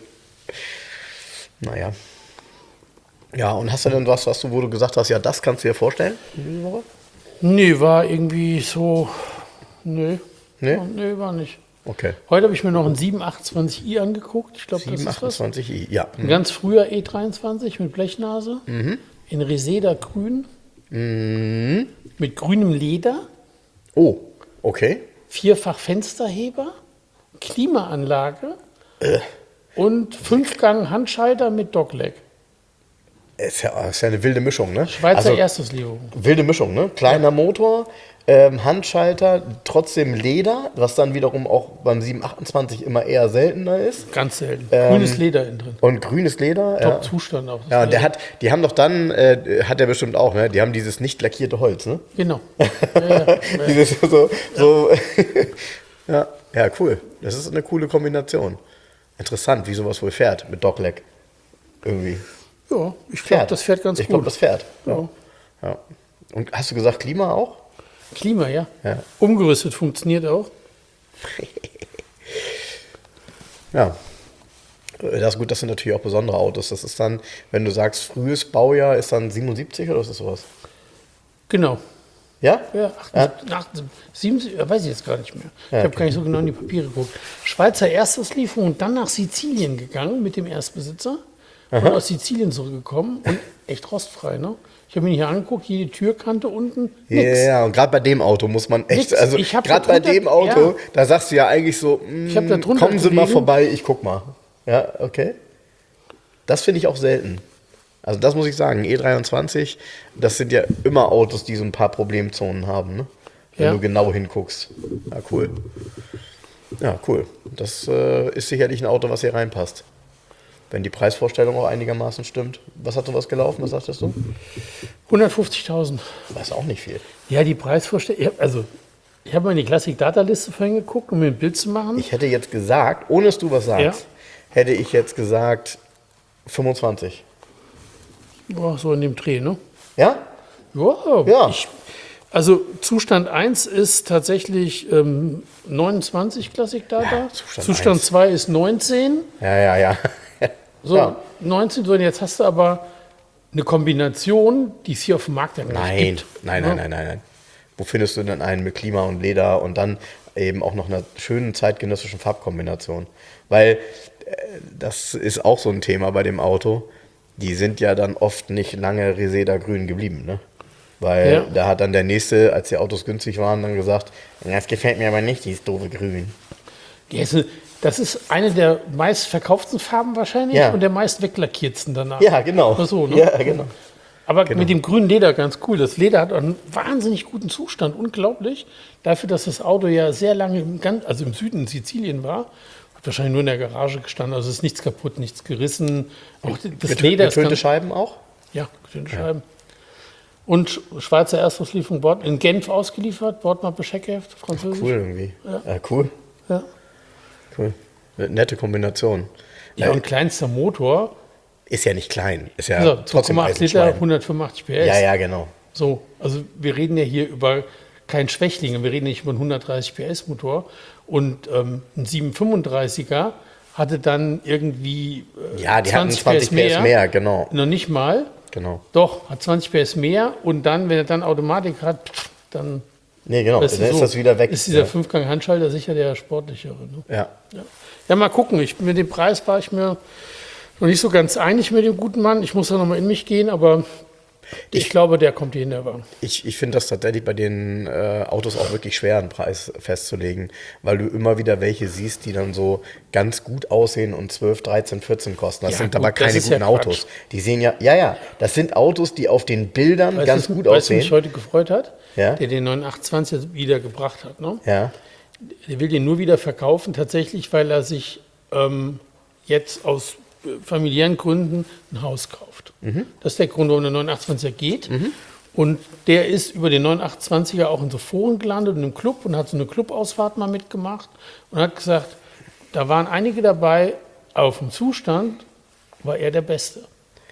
Naja. Ja, und hast du denn was, was du, wo du gesagt hast, ja, das kannst du dir vorstellen? Nee, war irgendwie so. Nee. Nee? Nee, war nicht. Okay. Heute habe ich mir noch einen sieben achtundzwanzig i angeguckt. Ich glaube, das ist sieben achtundzwanzig i, ja. Ein ganz früher E dreiundzwanzig mit Blechnase. Mhm. In Reseda grün. Mhm. Mit grünem Leder. Oh, okay. Vierfach Fensterheber. Klimaanlage. Äh. Und Fünfgang Handschalter mit Dogleg. Ist ja, ist ja eine wilde Mischung, ne? Schweizer also, Ersteslieferung. Wilde Mischung, ne? Kleiner ja. Motor. Ähm, Handschalter, trotzdem Leder, was dann wiederum auch beim sieben achtundzwanzig immer eher seltener ist. Ganz selten. Ähm, grünes Leder innen drin. Und grünes Leder. Top-Zustand ja. auch. Ja, und der hat, die haben doch dann, äh, hat er bestimmt auch, ne? Die haben dieses nicht lackierte Holz, ne? Genau. Ja, ja. dieses so, so ja. ja, cool. Das ist eine coole Kombination. Interessant, wie sowas wohl fährt mit Dogleg. Irgendwie. Ja, ich glaube, das fährt ganz ich gut. Ich glaube, das fährt. Ja. Ja. Und hast du gesagt, Klima auch? Klima, ja. ja. Umgerüstet funktioniert auch. Ja. Das ist gut, das sind natürlich auch besondere Autos. Das ist dann, wenn du sagst, frühes Baujahr, ist dann siebenundsiebzig oder ist das sowas? Genau. Ja? Ja, achtundsiebzig, achtundsiebzig, siebenundsiebzig, weiß ich jetzt gar nicht mehr. Ja, ich habe okay. gar nicht so genau in die Papiere geguckt. Schweizer Ersteslieferung und dann nach Sizilien gegangen mit dem Erstbesitzer. Und aus Sizilien zurückgekommen und echt rostfrei, ne? Ich habe mir hier angeguckt, jede Türkante unten, Ja, nix. yeah, und gerade bei dem Auto muss man echt, Nix. also gerade bei dem Auto, ja. da sagst du ja eigentlich so, mh, Ich hab da drunter kommen Sie mal gelegen. vorbei, ich guck mal. Ja, okay. Das finde ich auch selten. Also das muss ich sagen, E dreiundzwanzig, das sind ja immer Autos, die so ein paar Problemzonen haben, ne? Wenn Ja. du genau hinguckst. Ja, cool. Ja, cool. Das äh, ist sicherlich ein Auto, was hier reinpasst. Wenn die Preisvorstellung auch einigermaßen stimmt. Was hat sowas gelaufen, was sagtest du? hundertfünfzigtausend. Das ist auch nicht viel. Ja, die Preisvorstellung, ich hab, also ich habe mal in die Classic-Data-Liste vorhin geguckt, um mir ein Bild zu machen. Ich hätte jetzt gesagt, ohne dass du was sagst, Ja. hätte ich jetzt gesagt fünfundzwanzig. Boah, so in dem Dreh, ne? Ja? Ja. Ja. Ich, also Zustand eins ist tatsächlich ähm, neunundzwanzig Classic-Data. Ja, Zustand Zustand eins. zwei ist neunzehn. Ja, ja, ja. So, Ja. neunzehn, so, und jetzt hast du aber eine Kombination, die es hier auf dem Markt ja gar nicht Nein, gibt. nein, Ja. nein, nein, nein, nein. Wo findest du denn einen mit Klima und Leder und dann eben auch noch einer schönen zeitgenössischen Farbkombination? Weil äh, das ist auch so ein Thema bei dem Auto. Die sind ja dann oft nicht lange Reseda grün geblieben, ne? Weil Ja. da hat dann der Nächste, als die Autos günstig waren, dann gesagt, das gefällt mir aber nicht, dieses doofe Grün. Ja, ist eine- Das ist eine der meistverkauften Farben wahrscheinlich Ja. und der meist weglackiertsten danach. Ja, genau. Oder so, ne? Ja, genau. Aber Genau. mit dem grünen Leder ganz cool. Das Leder hat einen wahnsinnig guten Zustand, unglaublich. Dafür, dass das Auto ja sehr lange im, Gan- also im Süden in Sizilien war, hat wahrscheinlich nur in der Garage gestanden. Also es ist nichts kaputt, nichts gerissen. Auch das Getö- Leder ist Getönte ganz, Scheiben auch? ja, getönte Scheiben. Und Schweizer Erstauslieferung Bord, in Genf ausgeliefert, Bordmappe Scheckheft, französisch. Cool irgendwie. Ja. Ja, cool. Ja. Cool. Nette Kombination. Ja, und kleinster Motor, Ist ja nicht klein. Ist ja also trotzdem zwei Komma acht Liter, Eisenschwein. hundertfünfundachtzig P S. Ja, ja, genau. So, also wir reden ja hier über kein Schwächling, wir reden nicht über einen hundertdreißig P S Motor. Und ähm, ein siebenhundertfünfunddreißiger hatte dann irgendwie äh, Ja, die hatten zwanzig P S mehr, genau. Noch nicht mal. genau. Doch, hat zwanzig P S mehr und dann, wenn er dann Automatik hat, pff, dann Nee, genau. weißt du, Dann ist so, das wieder weg. ist dieser ja. Fünfgang-Handschalter sicher der sportlichere. Ne? Ja. Ja. ja, mal gucken. Ich, mit dem Preis war ich mir noch nicht so ganz einig mit dem guten Mann. Ich muss da nochmal in mich gehen, aber Ich, ich glaube, der kommt hier in der Wagen. Ich, ich finde das tatsächlich bei den äh, Autos auch wirklich schwer, einen Preis festzulegen, weil du immer wieder welche siehst, die dann so ganz gut aussehen und zwölf, dreizehn, vierzehn kosten. Das Ja, sind gut, aber keine das ist guten ja Autos. Quatsch. Die sehen ja, ja, ja, das sind Autos, die auf den Bildern Weißt ganz du, gut weißt du, aussehen. was mich heute gefreut hat? Ja. Der den neun acht zwanzig wieder gebracht hat. Ne? Ja. Der will den nur wieder verkaufen, tatsächlich, weil er sich ähm, jetzt aus äh, familiären Gründen ein Haus kauft. Mhm. Das ist der Grund, warum der neun acht zwanziger geht. Mhm. Und der ist über den neun acht zwanziger auch in so Foren gelandet und im Club und hat so eine Clubausfahrt mal mitgemacht und hat gesagt, da waren einige dabei, aber vom Zustand war er der Beste.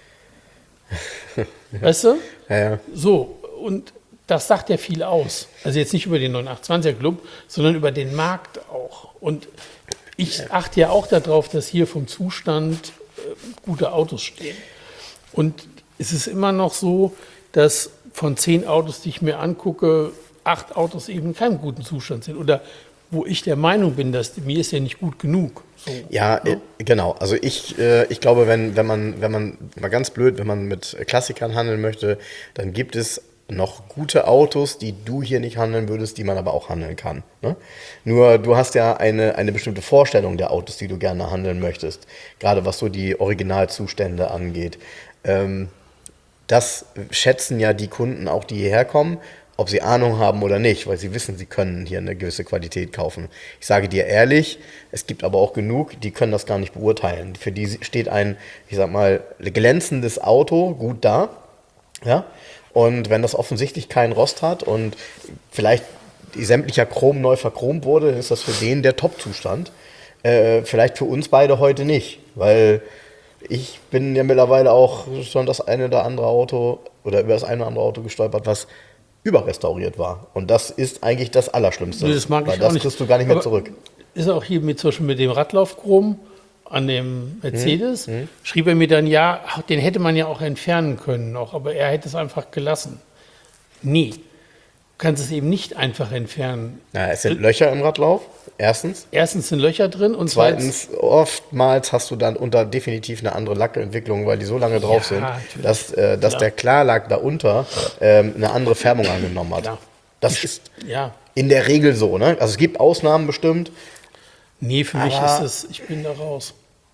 Ja. Weißt du? Ja, ja. So, und das sagt ja viel aus. Also jetzt nicht über den neun acht zwanziger Club, sondern über den Markt auch. Und ich achte ja auch darauf, dass hier vom Zustand äh, gute Autos stehen. Und es ist immer noch so, dass von zehn Autos, die ich mir angucke, acht Autos eben in keinem guten Zustand sind. Oder wo ich der Meinung bin, dass mir ist ja nicht gut genug. So, ja, ne? äh, genau. Also ich, äh, ich glaube, wenn, wenn man, wenn man, mal ganz blöd, wenn man mit Klassikern handeln möchte, dann gibt es noch gute Autos, die du hier nicht handeln würdest, die man aber auch handeln kann. Ne? Nur du hast ja eine, eine bestimmte Vorstellung der Autos, die du gerne handeln möchtest. Gerade was so die Originalzustände angeht. Ähm, das schätzen ja die Kunden auch, die hierher kommen, ob sie Ahnung haben oder nicht, weil sie wissen, sie können hier eine gewisse Qualität kaufen. Ich sage dir ehrlich, es gibt aber auch genug, die können das gar nicht beurteilen. Für die steht ein, ich sag mal, glänzendes Auto gut da, ja. Und wenn das offensichtlich keinen Rost hat und vielleicht sämtlicher Chrom neu verchromt wurde, dann ist das für den der Top-Zustand. Äh, vielleicht für uns beide heute nicht, weil ich bin ja mittlerweile auch schon das eine oder andere Auto oder über das eine oder andere Auto gestolpert, was überrestauriert war. Und das ist eigentlich das Allerschlimmste. Nee, das mag weil ich das auch nicht. kriegst du gar nicht mehr Aber zurück. Ist auch hier mit, zum Beispiel mit dem Radlaufchrom an dem Mercedes, Hm, hm. schrieb er mir dann, ja, ach, den hätte man ja auch entfernen können noch, aber er hätte es einfach gelassen. Nee, du kannst es eben nicht einfach entfernen. Na, es sind Löcher im Radlauf, erstens. Erstens sind Löcher drin und zweitens, Zweitens, oftmals hast du dann unter definitiv eine andere Lackentwicklung, weil die so lange drauf sind, natürlich. dass, äh, dass Ja. der Klarlack darunter ähm, eine andere Färbung angenommen hat. Ja. Das ist ja, in der Regel so. Ne? Also es gibt Ausnahmen bestimmt. nee, für mich Aber- ist es, ich bin da raus.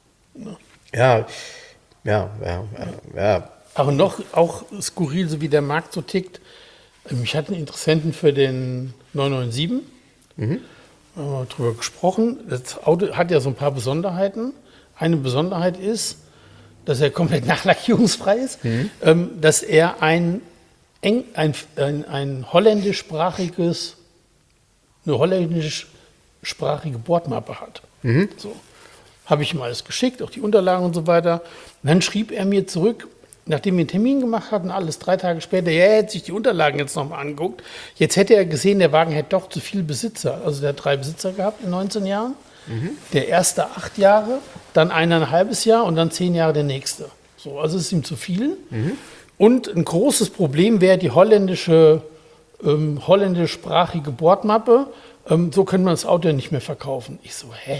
Ja, ja, ja, ja. ja. Aber noch auch skurril, so wie der Markt so tickt. Ähm, Ich hatte einen Interessenten für den neun neun sieben. Mhm. Haben wir drüber gesprochen. Das Auto hat ja so ein paar Besonderheiten. Eine Besonderheit ist, dass er komplett nachlackierungsfrei ist, Mhm. ähm, dass er ein, eng, ein, ein, ein holländischsprachiges, eine holländischsprachige Bordmappe hat. Mhm. So. Habe ich ihm alles geschickt, auch die Unterlagen und so weiter. Und dann schrieb er mir zurück, nachdem wir einen Termin gemacht hatten, alles drei Tage später, ja, er hätte sich die Unterlagen jetzt nochmal angeguckt. Jetzt hätte er gesehen, der Wagen hätte doch zu viele Besitzer. Also der hat drei Besitzer gehabt in neunzehn Jahren. Mhm. Der erste acht Jahre, dann einer ein halbes Jahr und dann zehn Jahre der nächste. So, also ist ihm zu viel. Mhm. Und ein großes Problem wäre die holländische, ähm, holländischsprachige Bordmappe. Ähm, so könnte man das Auto ja nicht mehr verkaufen. Ich so, hä?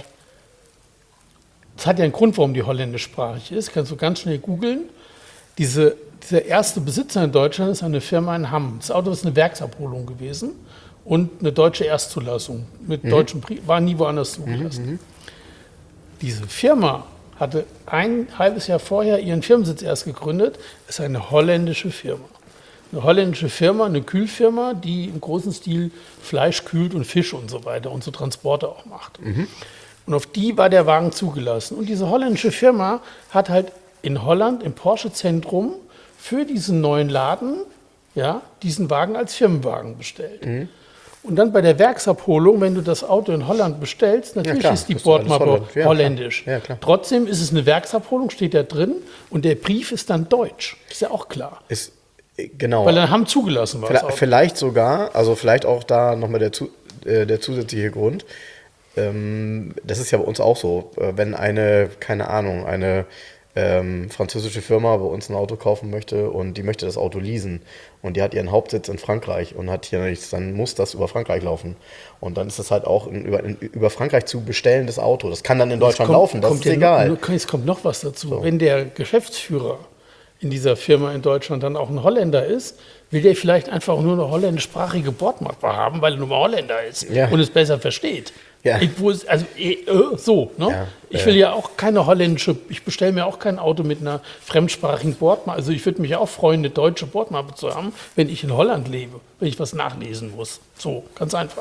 Das hat ja einen Grund, warum die holländischsprachig ist. Kannst du ganz schnell googeln. Diese, dieser erste Besitzer in Deutschland ist eine Firma in Hamm. Das Auto ist eine Werksabholung gewesen und eine deutsche Erstzulassung. Mit mhm. deutschem Pri- war nie woanders zugelassen. Mhm. Diese Firma hatte ein halbes Jahr vorher ihren Firmensitz erst gegründet. Das ist eine holländische Firma. Eine holländische Firma, eine Kühlfirma, die im großen Stil Fleisch kühlt und Fisch und so weiter und so Transporte auch macht. Mhm. Und auf die war der Wagen zugelassen. Und diese holländische Firma hat halt in Holland im Porsche-Zentrum für diesen neuen Laden ja, diesen Wagen als Firmenwagen bestellt. Mhm. Und dann bei der Werksabholung, wenn du das Auto in Holland bestellst, natürlich ja, ist die das ist Bordmappe Holland. Ja, holländisch. klar. Ja, klar. Trotzdem ist es eine Werksabholung, steht da drin, und der Brief ist dann deutsch. Ist ja auch klar. Ist, äh, genau. Weil dann haben zugelassen war das vielleicht, Auto. vielleicht sogar, also vielleicht auch da nochmal der, zu, äh, der zusätzliche Grund. Ähm, das ist ja bei uns auch so. Äh, wenn eine, keine Ahnung, eine ähm, französische Firma bei uns ein Auto kaufen möchte und die möchte das Auto leasen und die hat ihren Hauptsitz in Frankreich und hat hier nichts, dann muss das über Frankreich laufen. Und dann ist das halt auch ein über, ein über Frankreich zu bestellendes Auto. Das kann dann in Deutschland kommt, laufen, das kommt ist ja egal. Noch, es kommt noch was dazu. So. Wenn der Geschäftsführer in dieser Firma in Deutschland dann auch ein Holländer ist, will der vielleicht einfach nur eine holländischsprachige Bordmappe haben, weil er nur mal Holländer ist Ja. und es besser versteht. Ja. Ich, wo es, also eh, äh, so, ne? Ja, ich ja. will ja auch keine holländische, ich bestelle mir auch kein Auto mit einer fremdsprachigen Bordmappe. Also ich würde mich auch freuen, eine deutsche Bordmappe zu haben, wenn ich in Holland lebe, wenn ich was nachlesen muss. So, ganz einfach.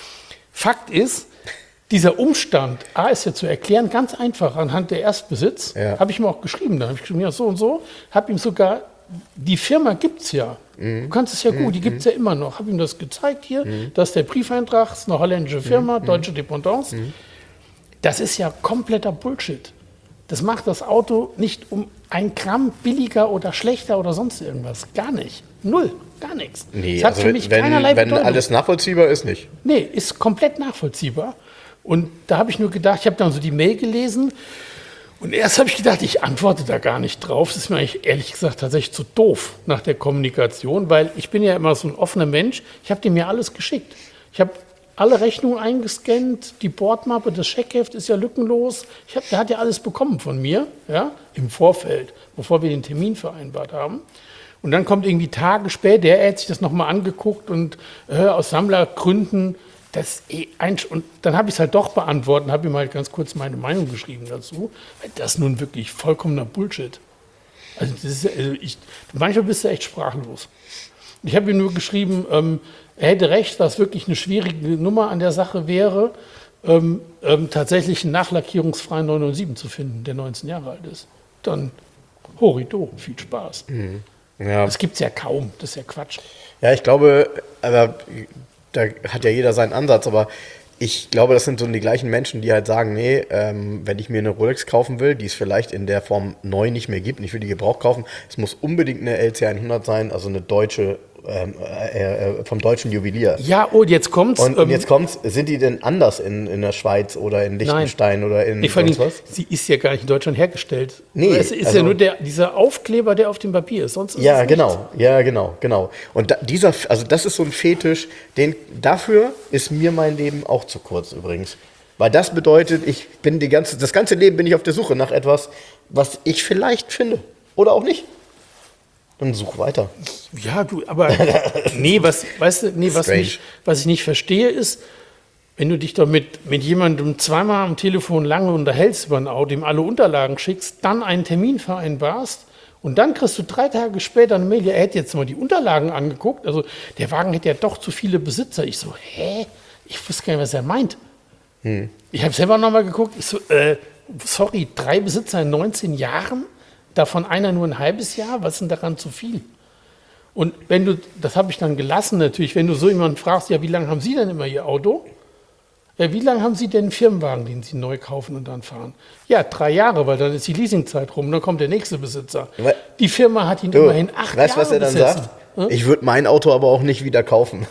Fakt ist, dieser Umstand, A, ist ja zu erklären, ganz einfach anhand der Erstbesitz, Ja. habe ich ihm auch geschrieben. Dann habe ich geschrieben, ja, so und so, habe ihm sogar, die Firma gibt es ja. Du kannst es ja gut, die gibt es ja immer noch. Habe ihm das gezeigt hier, das ist der Briefeintrag, das ist eine holländische Firma, deutsche Dependance. Das ist ja kompletter Bullshit. Das macht das Auto nicht um ein Gramm billiger oder schlechter oder sonst irgendwas. Gar nicht. Null. Gar nichts. Nee, das hat also für mich wenn, keinerlei wenn Bedeutung. alles nachvollziehbar ist, nicht. Nee, ist komplett nachvollziehbar. Und da habe ich nur gedacht, ich habe dann so die Mail gelesen und erst habe ich gedacht, ich antworte da gar nicht drauf. Das ist mir eigentlich ehrlich gesagt tatsächlich zu doof nach der Kommunikation, weil ich bin ja immer so ein offener Mensch. Ich habe dem ja alles geschickt. Ich habe alle Rechnungen eingescannt, die Bordmappe, das Scheckheft ist ja lückenlos. Ich hab, der hat ja alles bekommen von mir, ja, im Vorfeld, bevor wir den Termin vereinbart haben. Und dann kommt irgendwie Tage später, er hat sich das nochmal angeguckt und äh, aus Sammlergründen, das eh ein, und dann habe ich es halt doch beantwortet und habe ihm halt ganz kurz meine Meinung geschrieben dazu. Weil das nun wirklich vollkommener Bullshit. Also, das ist, also ich, manchmal bist du echt sprachlos. Ich habe ihm nur geschrieben, ähm, er hätte recht, was wirklich eine schwierige Nummer an der Sache wäre, ähm, ähm, tatsächlich einen nachlackierungsfreien neun null sieben zu finden, der neunzehn Jahre alt ist. Dann Horido, viel Spaß. Mhm. Ja. Das gibt es ja kaum, das ist ja Quatsch. Ja, ich glaube, aber da hat ja jeder seinen Ansatz, aber ich glaube, das sind so die gleichen Menschen, die halt sagen, nee, ähm, wenn ich mir eine Rolex kaufen will, die es vielleicht in der Form neu nicht mehr gibt und ich will die Gebrauch kaufen, es muss unbedingt eine L C hundert sein, also eine deutsche, ähm, äh, äh, vom deutschen Juwelier. Ja, und jetzt kommt's. Und, und ähm, jetzt kommt's, sind die denn anders in, in der Schweiz oder in Liechtenstein oder in Nee, vor allem, sonst was? sie ist ja gar nicht in Deutschland hergestellt. Nee, es ist also- ja nur der, dieser Aufkleber, der auf dem Papier ist. Sonst ist Ja, es genau, ja, genau, genau. Und da, dieser, also das ist so ein Fetisch, den, dafür ist mir mein Leben auch zu kurz übrigens. Weil das bedeutet, ich bin die ganze, das ganze Leben bin ich auf der Suche nach etwas, was ich vielleicht finde. Oder auch nicht. Dann such weiter. nichts. Ja, du, aber nee, was, weißt du, nee, was, Strange. nicht, was ich nicht verstehe ist, wenn du dich doch mit, mit jemandem zweimal am Telefon lange unterhältst über ein Auto, ihm alle Unterlagen schickst, dann einen Termin vereinbarst und dann kriegst du drei Tage später eine Mail, ja, er hätte jetzt mal die Unterlagen angeguckt, also der Wagen hätte ja doch zu viele Besitzer. Ich so, hä? Ich wusste gar nicht, was er meint. Hm. Ich habe selber nochmal geguckt, ich so, äh, sorry, drei Besitzer in neunzehn Jahren, davon einer nur ein halbes Jahr, was ist denn daran zu viel? Und wenn du, das habe ich dann gelassen natürlich, wenn du so jemanden fragst, ja, wie lange haben Sie denn immer Ihr Auto? Ja, wie lange haben Sie denn einen Firmenwagen, den Sie neu kaufen und dann fahren? Ja, drei Jahre, weil dann ist die Leasingzeit rum, dann kommt der nächste Besitzer. We- Die Firma hat ihn Du, immerhin acht weißt du, Jahre was er dann besessen. sagt? Hm? Ich würde mein Auto aber auch nicht wieder kaufen.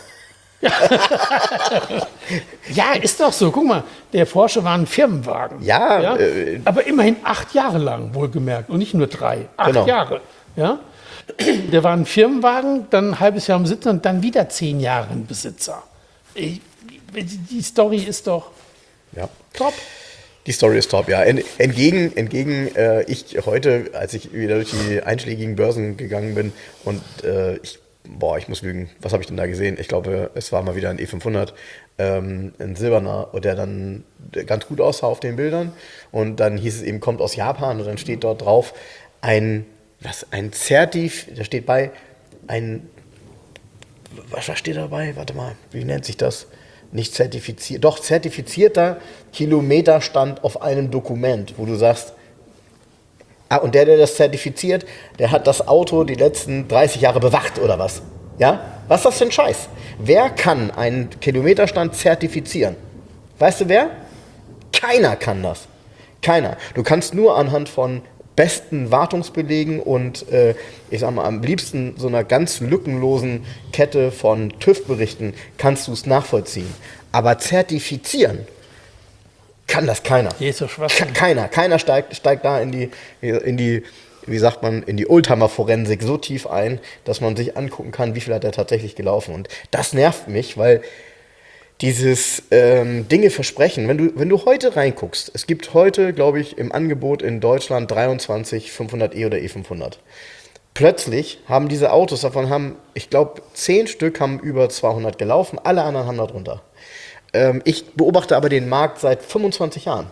Ja, ist doch so. Guck mal, der Porsche war ein Firmenwagen. Ja, äh, aber immerhin acht Jahre lang, wohlgemerkt. Und nicht nur drei. Acht Genau. Jahre. Ja? Der war ein Firmenwagen, dann ein halbes Jahr im Besitzer und dann wieder zehn Jahre im Besitzer. Ich, die Story ist doch Ja. top. Die Story ist top, ja. En- Entgegen, entgegen äh, ich heute, als ich wieder durch die einschlägigen Börsen gegangen bin und äh, ich, boah, ich muss lügen, was habe ich denn da gesehen? Ich glaube, es war mal wieder ein E fünfhundert, ähm, ein silberner, und der dann ganz gut aussah auf den Bildern. Und dann hieß es eben, kommt aus Japan, und dann steht dort drauf ein, was, ein Zertif, da steht bei, ein, was steht dabei? Warte mal, wie nennt sich das? Nicht zertifiziert, doch zertifizierter Kilometerstand auf einem Dokument, wo du sagst, ah, und der, der das zertifiziert, der hat das Auto die letzten dreißig Jahre bewacht oder was? Ja? Was ist das für ein Scheiß? Wer kann einen Kilometerstand zertifizieren? Weißt du wer? Keiner kann das. Keiner. Du kannst nur anhand von besten Wartungsbelegen und äh, ich sag mal am liebsten so einer ganz lückenlosen Kette von TÜV-Berichten kannst du es nachvollziehen. Aber zertifizieren kann das keiner. Hier ist doch Schwachsinn. Ke- Keiner. Keiner steigt, steigt da in die, in die, wie sagt man, in die Oldtimer-Forensik so tief ein, dass man sich angucken kann, wie viel hat er tatsächlich gelaufen. Und das nervt mich, weil dieses ähm, Dinge versprechen, wenn du, wenn du heute reinguckst, es gibt heute, glaube ich, im Angebot in Deutschland dreiundzwanzig fünfhundert e oder E fünfhundert. plötzlich haben diese Autos, davon haben, ich glaube, zehn Stück haben über zweihundert gelaufen, alle anderen haben da drunter. Ähm, ich beobachte aber den Markt seit fünfundzwanzig Jahren.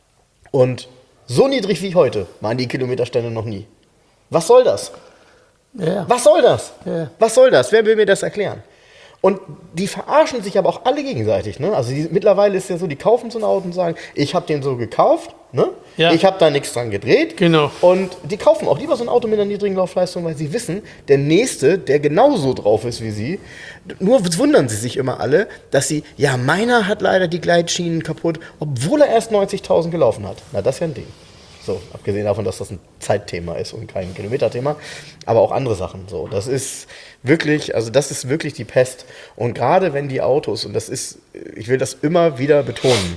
Und so niedrig wie heute waren die Kilometerstände noch nie. Was soll das? Ja. Was soll das? Ja. Was soll das? Wer will mir das erklären? Und die verarschen sich aber auch alle gegenseitig. Ne? Also die, mittlerweile ist ja so, die kaufen so ein Auto und sagen, ich habe den so gekauft, ne? Ja. Ich habe da nichts dran gedreht. Genau. Und die kaufen auch lieber so ein Auto mit einer niedrigen Laufleistung, weil sie wissen, der Nächste, der genauso drauf ist wie sie, nur wundern sie sich immer alle, dass sie, ja, meiner hat leider die Gleitschienen kaputt, obwohl er erst neunzigtausend gelaufen hat. Na, das ist ja ein Ding. So, abgesehen davon, dass das ein Zeitthema ist und kein Kilometerthema, aber auch andere Sachen. So, das ist wirklich, also das ist wirklich die Pest. Und gerade wenn die Autos, und das ist, ich will das immer wieder betonen,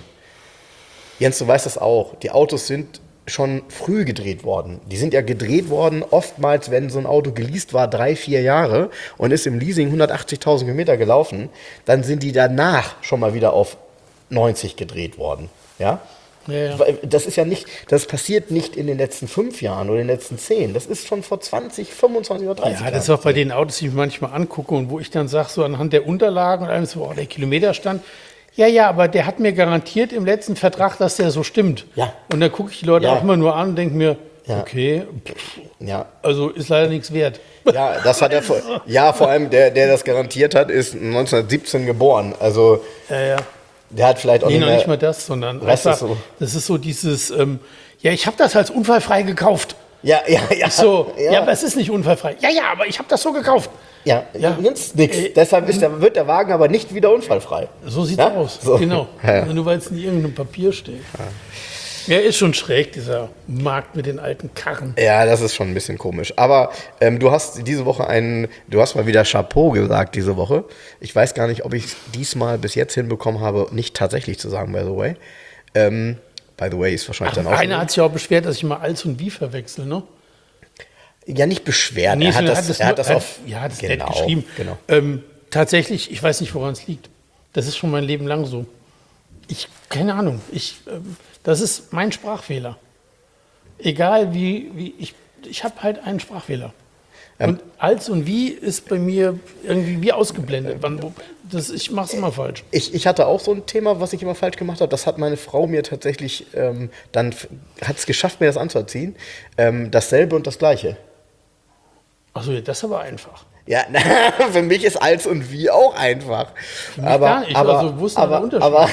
Jens, du weißt das auch, die Autos sind schon früh gedreht worden. Die sind ja gedreht worden, oftmals, wenn so ein Auto geleast war, drei, vier Jahre und ist im Leasing hundertachtzigtausend Kilometer gelaufen, dann sind die danach schon mal wieder auf neunzig gedreht worden. Ja? Ja, ja. Das ist ja nicht, das passiert nicht in den letzten fünf Jahren oder in den letzten zehn. Das ist schon vor zwanzig, fünfundzwanzig oder dreißig Ja, Jahren. das ist auch bei den Autos, die ich manchmal angucke und wo ich dann sage, so anhand der Unterlagen und allem so, oh, der Kilometerstand. Ja, ja, aber der hat mir garantiert im letzten Vertrag, dass der so stimmt. Ja. Und dann gucke ich die Leute Ja. auch immer nur an und denke mir, Ja. okay, pff, Ja. also ist leider nichts wert. Ja, das hat er vor, ja, vor allem der, der das garantiert hat, ist neunzehnhundertsiebzehn geboren. Also Ja, ja. der hat vielleicht auch Nee, nicht noch mehr, nicht mal das, sondern Rest einfach, ist so. das ist so dieses, ähm, ja, ich habe das als unfallfrei gekauft. Ja, ja, ja. So, ja, ja, aber es ist nicht unfallfrei. Ja, ja, aber ich habe das so gekauft. ja, Ja. nützt nichts. Äh, Deshalb ist der, wird der Wagen aber nicht wieder unfallfrei. So sieht's Ja? aus, So. genau. Ja, ja. Also nur weil es in irgendeinem Papier steht. Ja, ist schon schräg, dieser Markt mit den alten Karren. Ja, das ist schon ein bisschen komisch. Aber ähm, du hast diese Woche einen, du hast mal wieder Chapeau gesagt diese Woche. Ich weiß gar nicht, ob ich es diesmal bis jetzt hinbekommen habe, nicht tatsächlich zu sagen, by the way. Ähm, by the way ist wahrscheinlich dann auch. Einer hat sich auch beschwert, dass ich mal als und wie verwechsel, ne? Ja, nicht beschwert. Nee, er hat sondern das, hat er hat nur- das auf. Ja, das genau, nett geschrieben. Genau. Ähm, tatsächlich, ich weiß nicht, woran es liegt. Das ist schon mein Leben lang so. Ich, keine Ahnung. Ich, ähm, das ist mein Sprachfehler. Egal wie, wie ich, ich habe halt einen Sprachfehler. Ähm, Und als und wie ist bei mir irgendwie wie ausgeblendet. Wann, wo, das, ich mache es immer falsch. Ich, ich hatte auch so ein Thema, was ich immer falsch gemacht habe. Das hat meine Frau mir tatsächlich ähm, dann hat es geschafft, mir das anzuziehen. Ähm, dasselbe und das Gleiche. Achso, das ist aber einfach. Ja, für mich ist als und wie auch einfach. mich aber, gar nicht. Aber, Also, wo ist denn aber, der Unterschied? aber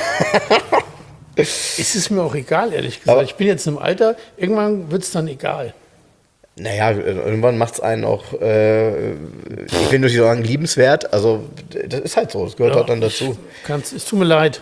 Es ist mir auch egal, ehrlich gesagt. Aber- ich bin jetzt im Alter, irgendwann wird es dann egal. naja, irgendwann macht es einen auch, äh, ich will nicht sagen, liebenswert. Also, das ist halt so, das gehört halt dann dazu. Ich kann's, es tut mir leid.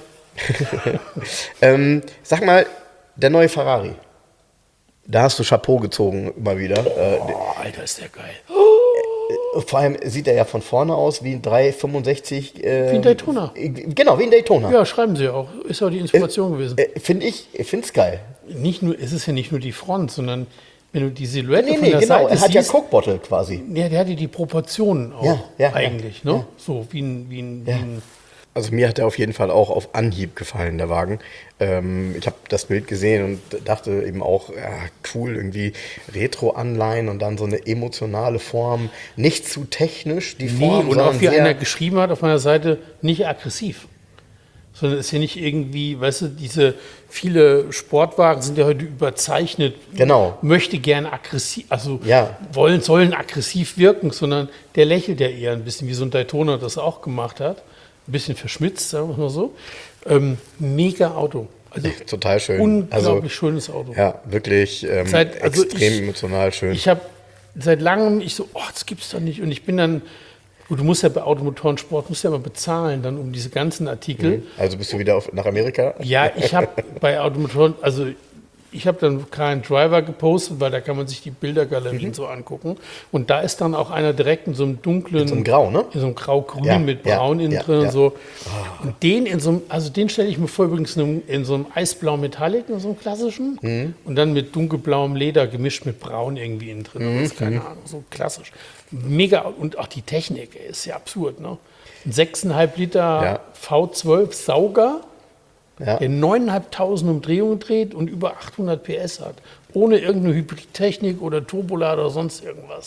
Ähm, sag mal, der neue Ferrari. Da hast du Chapeau gezogen, immer wieder. Äh, Oh, Alter, ist der geil. Vor allem sieht er ja von vorne aus wie ein drei fünfundsechzig. Äh, Wie ein Daytona. Genau, wie ein Daytona. Ja, schreiben sie auch. Ist auch die Inspiration gewesen. Äh, finde ich, ich finde es geil. Nicht nur, es ist ja nicht nur die Front, sondern wenn du die Silhouette Nee, von nee, der genau. Seite Er hat ja siehst, Coke Bottle quasi. ja, der hat ja die Proportionen auch Ja, ja, eigentlich, ja, ne? ja. So wie ein, wie ein, wie Ja. ein Also mir hat er auf jeden Fall auch auf Anhieb gefallen, der Wagen. Ähm, ich habe das Bild gesehen und dachte eben auch, ja, cool, irgendwie Retro-Anleihen und dann so eine emotionale Form. Nicht zu technisch, die Nee, Form, und sondern auch wie sehr, einer geschrieben hat auf meiner Seite, nicht aggressiv. Sondern es ist ja nicht irgendwie, weißt du, diese viele Sportwagen sind ja heute überzeichnet. Genau. Möchte gerne aggressiv, also Ja. wollen, sollen aggressiv wirken, sondern der lächelt ja eher ein bisschen, wie so ein Daytona das auch gemacht hat. Ein bisschen verschmitzt, sagen wir es mal so. Ähm, mega Auto. Also total schön. unglaublich schönes Auto. Ja, wirklich ähm, Seit- also extrem ich- emotional schön. Ich habe seit langem, ich so, oh, das gibt's doch nicht. Und ich bin dann, gut, du musst ja bei Automotorensport, musst ja mal bezahlen, dann um diese ganzen Artikel. also bist du wieder auf, nach Amerika? Ja, ich habe bei Automotoren, also ich habe dann keinen Driver gepostet, weil da kann man sich die Bildergalerien so angucken. Und da ist dann auch einer direkt in so einem dunklen, so einem Grau, ne? in so einem grau-grün Ja, mit ja, braun innen ja, drin ja. und so. Und den in so einem, also den stelle ich mir vor übrigens in, einem- in so einem eisblau Metallic, in so einem klassischen. Mhm. Und dann mit dunkelblauem Leder gemischt mit braun irgendwie innen drin. Mhm, Das ist keine Ahnung, so klassisch. Mega, und auch die Technik ey, ist ja absurd, ne? Ein sechs Komma fünf Liter Ja. V zwölf Sauger, Ja. der neuntausendfünfhundert Umdrehungen dreht und über achthundert P S hat. Ohne irgendeine Hybridtechnik oder Turbolader oder sonst irgendwas.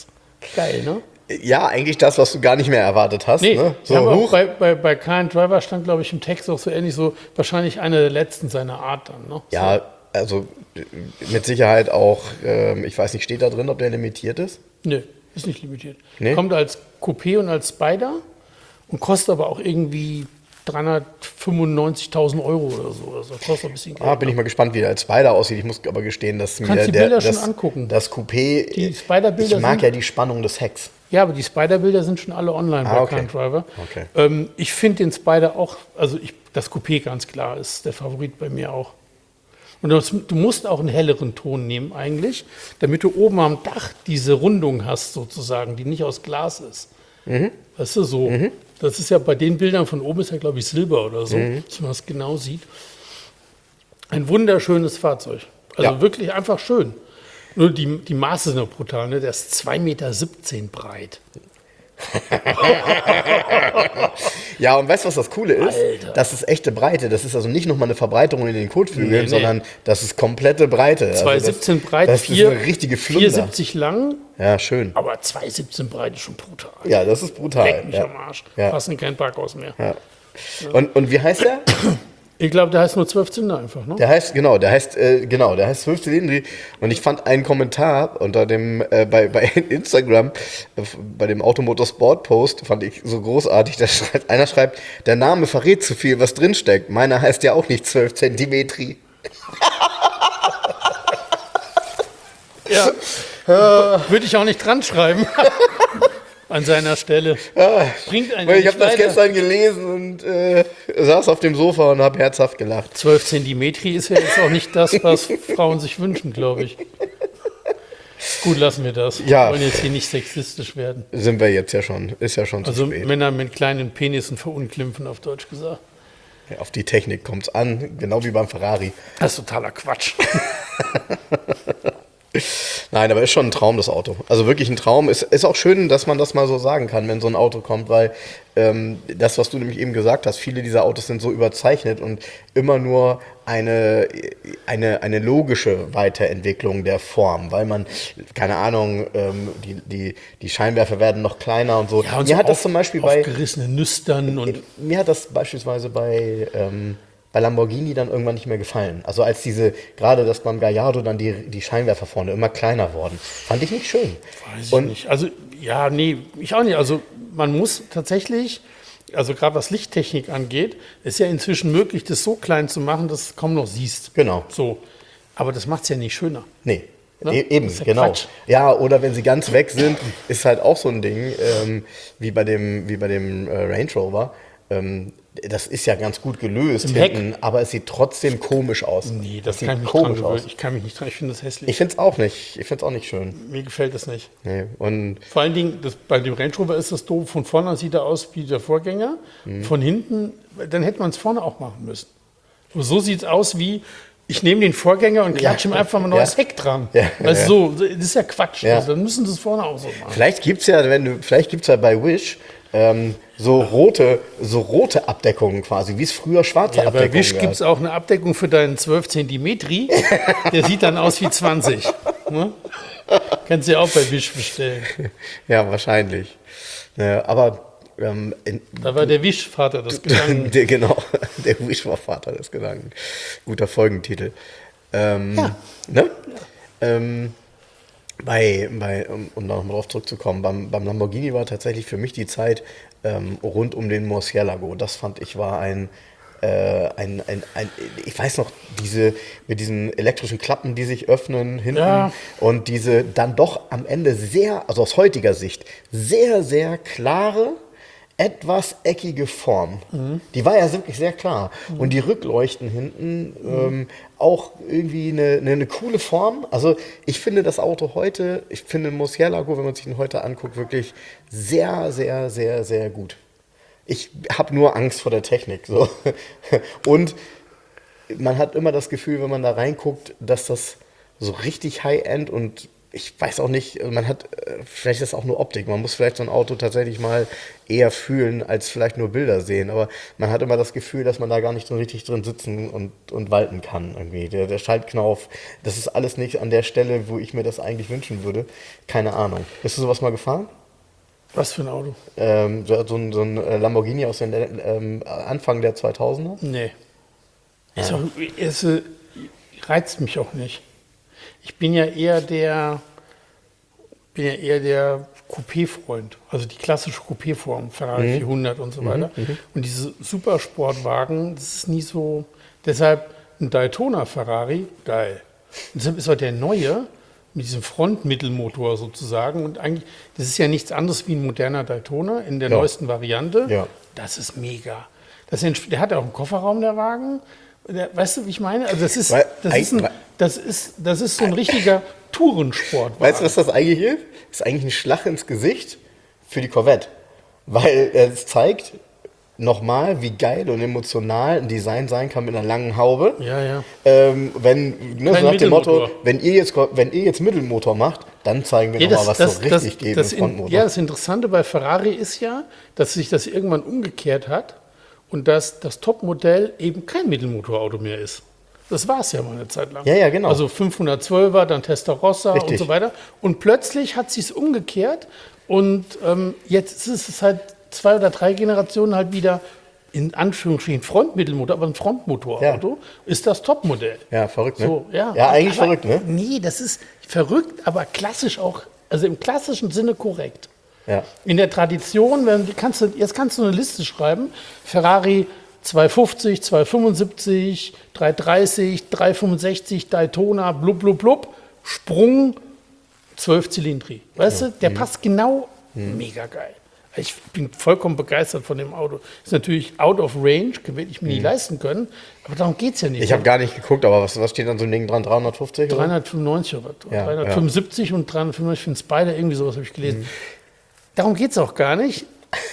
geil, ne? Ja, eigentlich das, was du gar nicht mehr erwartet hast. Nee, Ne? so, aber bei, bei, bei Car and Driver stand, glaube ich, im Text auch so ähnlich, so wahrscheinlich einer der letzten seiner Art dann. Ne? Ja, so. also mit Sicherheit auch, ähm, ich weiß nicht, steht da drin, ob der limitiert ist? Nee, ist nicht limitiert. Nee? Kommt als Coupé und als Spider und kostet aber auch irgendwie dreihundertfünfundneunzigtausend Euro oder so. Also kostet ein bisschen Geld. Ah, bin ich mal gespannt, wie der als Spider aussieht. Ich muss aber gestehen, dass mir Kannst die der, Bilder das, schon angucken. das Coupé, Die Spider-Bilder ich mag sind- ja die Spannung des Hecks. Ja, aber die Spider-Bilder sind schon alle online Ah, bei okay. Car and Driver. Okay. Ähm, ich finde den Spider auch, also ich, das Coupé ganz klar ist der Favorit bei mir auch. Und das, du musst auch einen helleren Ton nehmen eigentlich, damit du oben am Dach diese Rundung hast sozusagen, die nicht aus Glas ist. Mhm. Weißt du, so. Mhm. Das ist ja bei den Bildern von oben ist ja, glaube ich, Silber oder so, Mhm. dass man das genau sieht. Ein wunderschönes Fahrzeug. Also Ja. wirklich einfach schön. Nur die, die Maße sind noch brutal, ne? Der ist zwei Meter siebzehn breit. Ja, und weißt du, was das Coole ist? Alter. Das ist echte Breite. Das ist also nicht nochmal eine Verbreiterung in den Kotflügeln, Nee, nee. sondern das ist komplette Breite. zwei Also siebzehn das, breit, das vier- ist eine richtige vier Flunder. siebzig lang, Ja, schön. aber zwei siebzehn breit ist schon brutal. Ja, das ist brutal. Leck mich ja. am Arsch. Ja. Passt in kein Parkhaus mehr. Ja. Und, und wie heißt der? Ich glaube, der heißt nur zwölf Zylinder einfach, ne? Der heißt, genau, der heißt, äh, genau, der heißt zwölf Zylinder. Und ich fand einen Kommentar unter dem, äh, bei, bei Instagram, äh, bei dem Automotorsport-Post, fand ich so großartig. Da schreibt, einer schreibt, der Name verrät zu viel, was drinsteckt. Meiner heißt ja auch nicht zwölf Zentimeter. Ja. Würde ich auch nicht dran schreiben. An seiner Stelle. Bringt einen Weil ich nicht habe das weiter. gestern gelesen und äh, saß auf dem Sofa und habe herzhaft gelacht. zwölf Zentimeter ist ja jetzt auch nicht das, was Frauen sich wünschen, glaube ich. Gut, lassen wir das. Ja. Wir wollen jetzt hier nicht sexistisch werden. Sind wir jetzt ja schon, ist ja schon zu Also spät. Männer mit kleinen Penissen verunglimpfen, auf Deutsch gesagt. Ja, auf die Technik kommt es an, genau wie beim Ferrari. Das ist totaler Quatsch. Nein, aber ist schon ein Traum, das Auto. Also wirklich ein Traum. Ist, ist auch schön, dass man das mal so sagen kann, wenn so ein Auto kommt, weil ähm, das, was du nämlich eben gesagt hast, viele dieser Autos sind so überzeichnet und immer nur eine, eine, eine logische Weiterentwicklung der Form, weil man, keine Ahnung, ähm, die, die, die Scheinwerfer werden noch kleiner und so. Ja, und mir so hat das auf- zum Beispiel bei, aufgerissene Nüstern und mir hat das beispielsweise bei, ähm, bei Lamborghini dann irgendwann nicht mehr gefallen. Also als diese, gerade das beim Gallardo dann die, die Scheinwerfer vorne immer kleiner wurden. Fand ich nicht schön. weiß ich Und nicht. Also ja, nee, ich auch nicht. Also man muss tatsächlich, also gerade was Lichttechnik angeht, ist ja inzwischen möglich, das so klein zu machen, dass du es kaum noch siehst. Genau. So. Aber das macht es ja nicht schöner. Nee, Ne? e eben, Das ist ja genau. Quatsch. Ja, oder wenn sie ganz weg sind, ist halt auch so ein Ding, ähm, wie bei dem, wie bei dem äh, Range Rover. Ähm, das ist ja ganz gut gelöst Im Heck. hinten, aber es sieht trotzdem komisch aus. Nee, das sieht kann ich nicht dran komisch gewöhnen. aus. Ich kann mich nicht dran, ich finde das hässlich. Ich finde es auch nicht. Ich finde es auch nicht schön. Mir gefällt das nicht. Nee. Und Vor allen Dingen, das, bei dem Range Rover ist das doof. Von vorne sieht er aus wie der Vorgänger. Mhm. Von hinten, dann hätte man es vorne auch machen müssen. Aber so sieht es aus wie, ich nehme den Vorgänger und klatsche ihm einfach mal ein neues Ja. Heck dran. Ja. Also Ja. so, das ist ja Quatsch. Ja. Also dann müssen sie es vorne auch so machen. vielleicht gibt es ja, wenn du, vielleicht gibt's ja bei Wish ähm, so rote, so rote Abdeckungen quasi, wie es früher schwarze Ja, bei Abdeckungen Wish gab. gibt es auch eine Abdeckung für deinen zwölf Zentimeter. Der sieht dann aus wie zwanzig. Ne? Kannst du ja auch bei Wish bestellen. Ja, wahrscheinlich. Ja, aber ähm, in, Da war der Wish-Vater des Gedanken. der, genau, der Wish war Vater des Gedanken. Guter Folgentitel. Ähm, Ja. Ne? Ähm, bei, bei, um, um da nochmal drauf zurückzukommen, beim, beim Lamborghini war tatsächlich für mich die Zeit ähm, rund um den Murcielago. Das fand ich war ein, äh, ein, ein, ein, ich weiß noch, diese mit diesen elektrischen Klappen, die sich öffnen hinten Ja. und diese dann doch am Ende sehr, also aus heutiger Sicht, sehr, sehr klare, etwas eckige Form. Die war ja wirklich sehr klar. Und die Rückleuchten hinten ähm, auch irgendwie eine, eine, eine coole Form. Also ich finde das Auto heute, ich finde Murcielago, wenn man sich ihn heute anguckt, wirklich sehr, sehr, sehr, sehr gut. Ich habe nur Angst vor der Technik. So. Und man hat immer das Gefühl, wenn man da reinguckt, dass das so richtig High-End und ich weiß auch nicht, man hat, vielleicht ist das auch nur Optik, man muss vielleicht so ein Auto tatsächlich mal eher fühlen, als vielleicht nur Bilder sehen, aber man hat immer das Gefühl, dass man da gar nicht so richtig drin sitzen und, und walten kann irgendwie. Der, der Schaltknauf, das ist alles nicht an der Stelle, wo ich mir das eigentlich wünschen würde. Keine Ahnung. Bist du sowas mal gefahren? Was für ein Auto? Ähm, so, so, ein, so ein Lamborghini aus den ähm, Anfang der zweitausender? Nee. Ist auch, es äh, reizt mich auch nicht. Ich bin ja eher der, bin ja eher der Coupé-Freund, also die klassische Coupé-Form, Ferrari mhm. vierhundert und so weiter. Mhm. Und diese Supersportwagen, das ist nie so, deshalb ein Daytona Ferrari, geil. Und deshalb ist auch der neue, mit diesem Frontmittelmotor sozusagen, und eigentlich, das ist ja nichts anderes wie ein moderner Daytona in der ja. neuesten Variante. Ja. Das ist mega. Das, der hat auch einen Kofferraum, der Wagen. Der, weißt du, wie ich meine? Also das ist, das ist, ein, das ist, das ist so ein richtiger Tourensport. Weißt du, was das eigentlich ist? Das ist eigentlich ein Schlag ins Gesicht für die Corvette. Weil es zeigt nochmal, wie geil und emotional ein Design sein kann mit einer langen Haube. Ja, ja. Ähm, wenn, ne, so nach dem Motto, wenn ihr, jetzt, wenn ihr jetzt Mittelmotor macht, dann zeigen wir ja, nochmal, was das, so richtig das, geht das im Frontmotor. Ja, das Interessante bei Ferrari ist ja, dass sich das irgendwann umgekehrt hat. Und dass das Topmodell eben kein Mittelmotorauto mehr ist. Das war es ja mal eine Zeit lang. Ja, ja, genau. Also fünfhundertzwölfer, dann Testarossa Richtig. und so weiter. Und plötzlich hat sich es umgekehrt. Und ähm, jetzt ist es halt zwei oder drei Generationen halt wieder in Anführungsstrichen Frontmittelmotor, aber ein Frontmotorauto ja. ist das Topmodell. Ja, verrückt, ne? So, ja, ja, eigentlich aber, verrückt, ne? Nee, das ist verrückt, aber klassisch auch, also im klassischen Sinne korrekt. Ja. In der Tradition, wenn, kannst du, jetzt kannst du eine Liste schreiben, Ferrari zweihundertfünfzig, zweihundertfünfundsiebzig, dreihundertdreißig, dreihundertfünfundsechzig, Daytona, blub, blub, blub, Sprung, zwölf Zylindri. Weißt ja. du, der mhm. passt genau, mhm. mega geil. Ich bin vollkommen begeistert von dem Auto. Ist natürlich out of range, werde ich mir mhm. nie leisten können, aber darum geht es ja nicht. Ich habe gar nicht geguckt, aber was, was steht an so einem Ding dran? dreihundertfünfzig? dreihundertfünfundneunzig oder, oder ja, dreihundertfünfundsiebzig ja. und dreihundertfünfundneunzig für den Spider, irgendwie sowas habe ich gelesen. Mhm. Darum geht es auch gar nicht.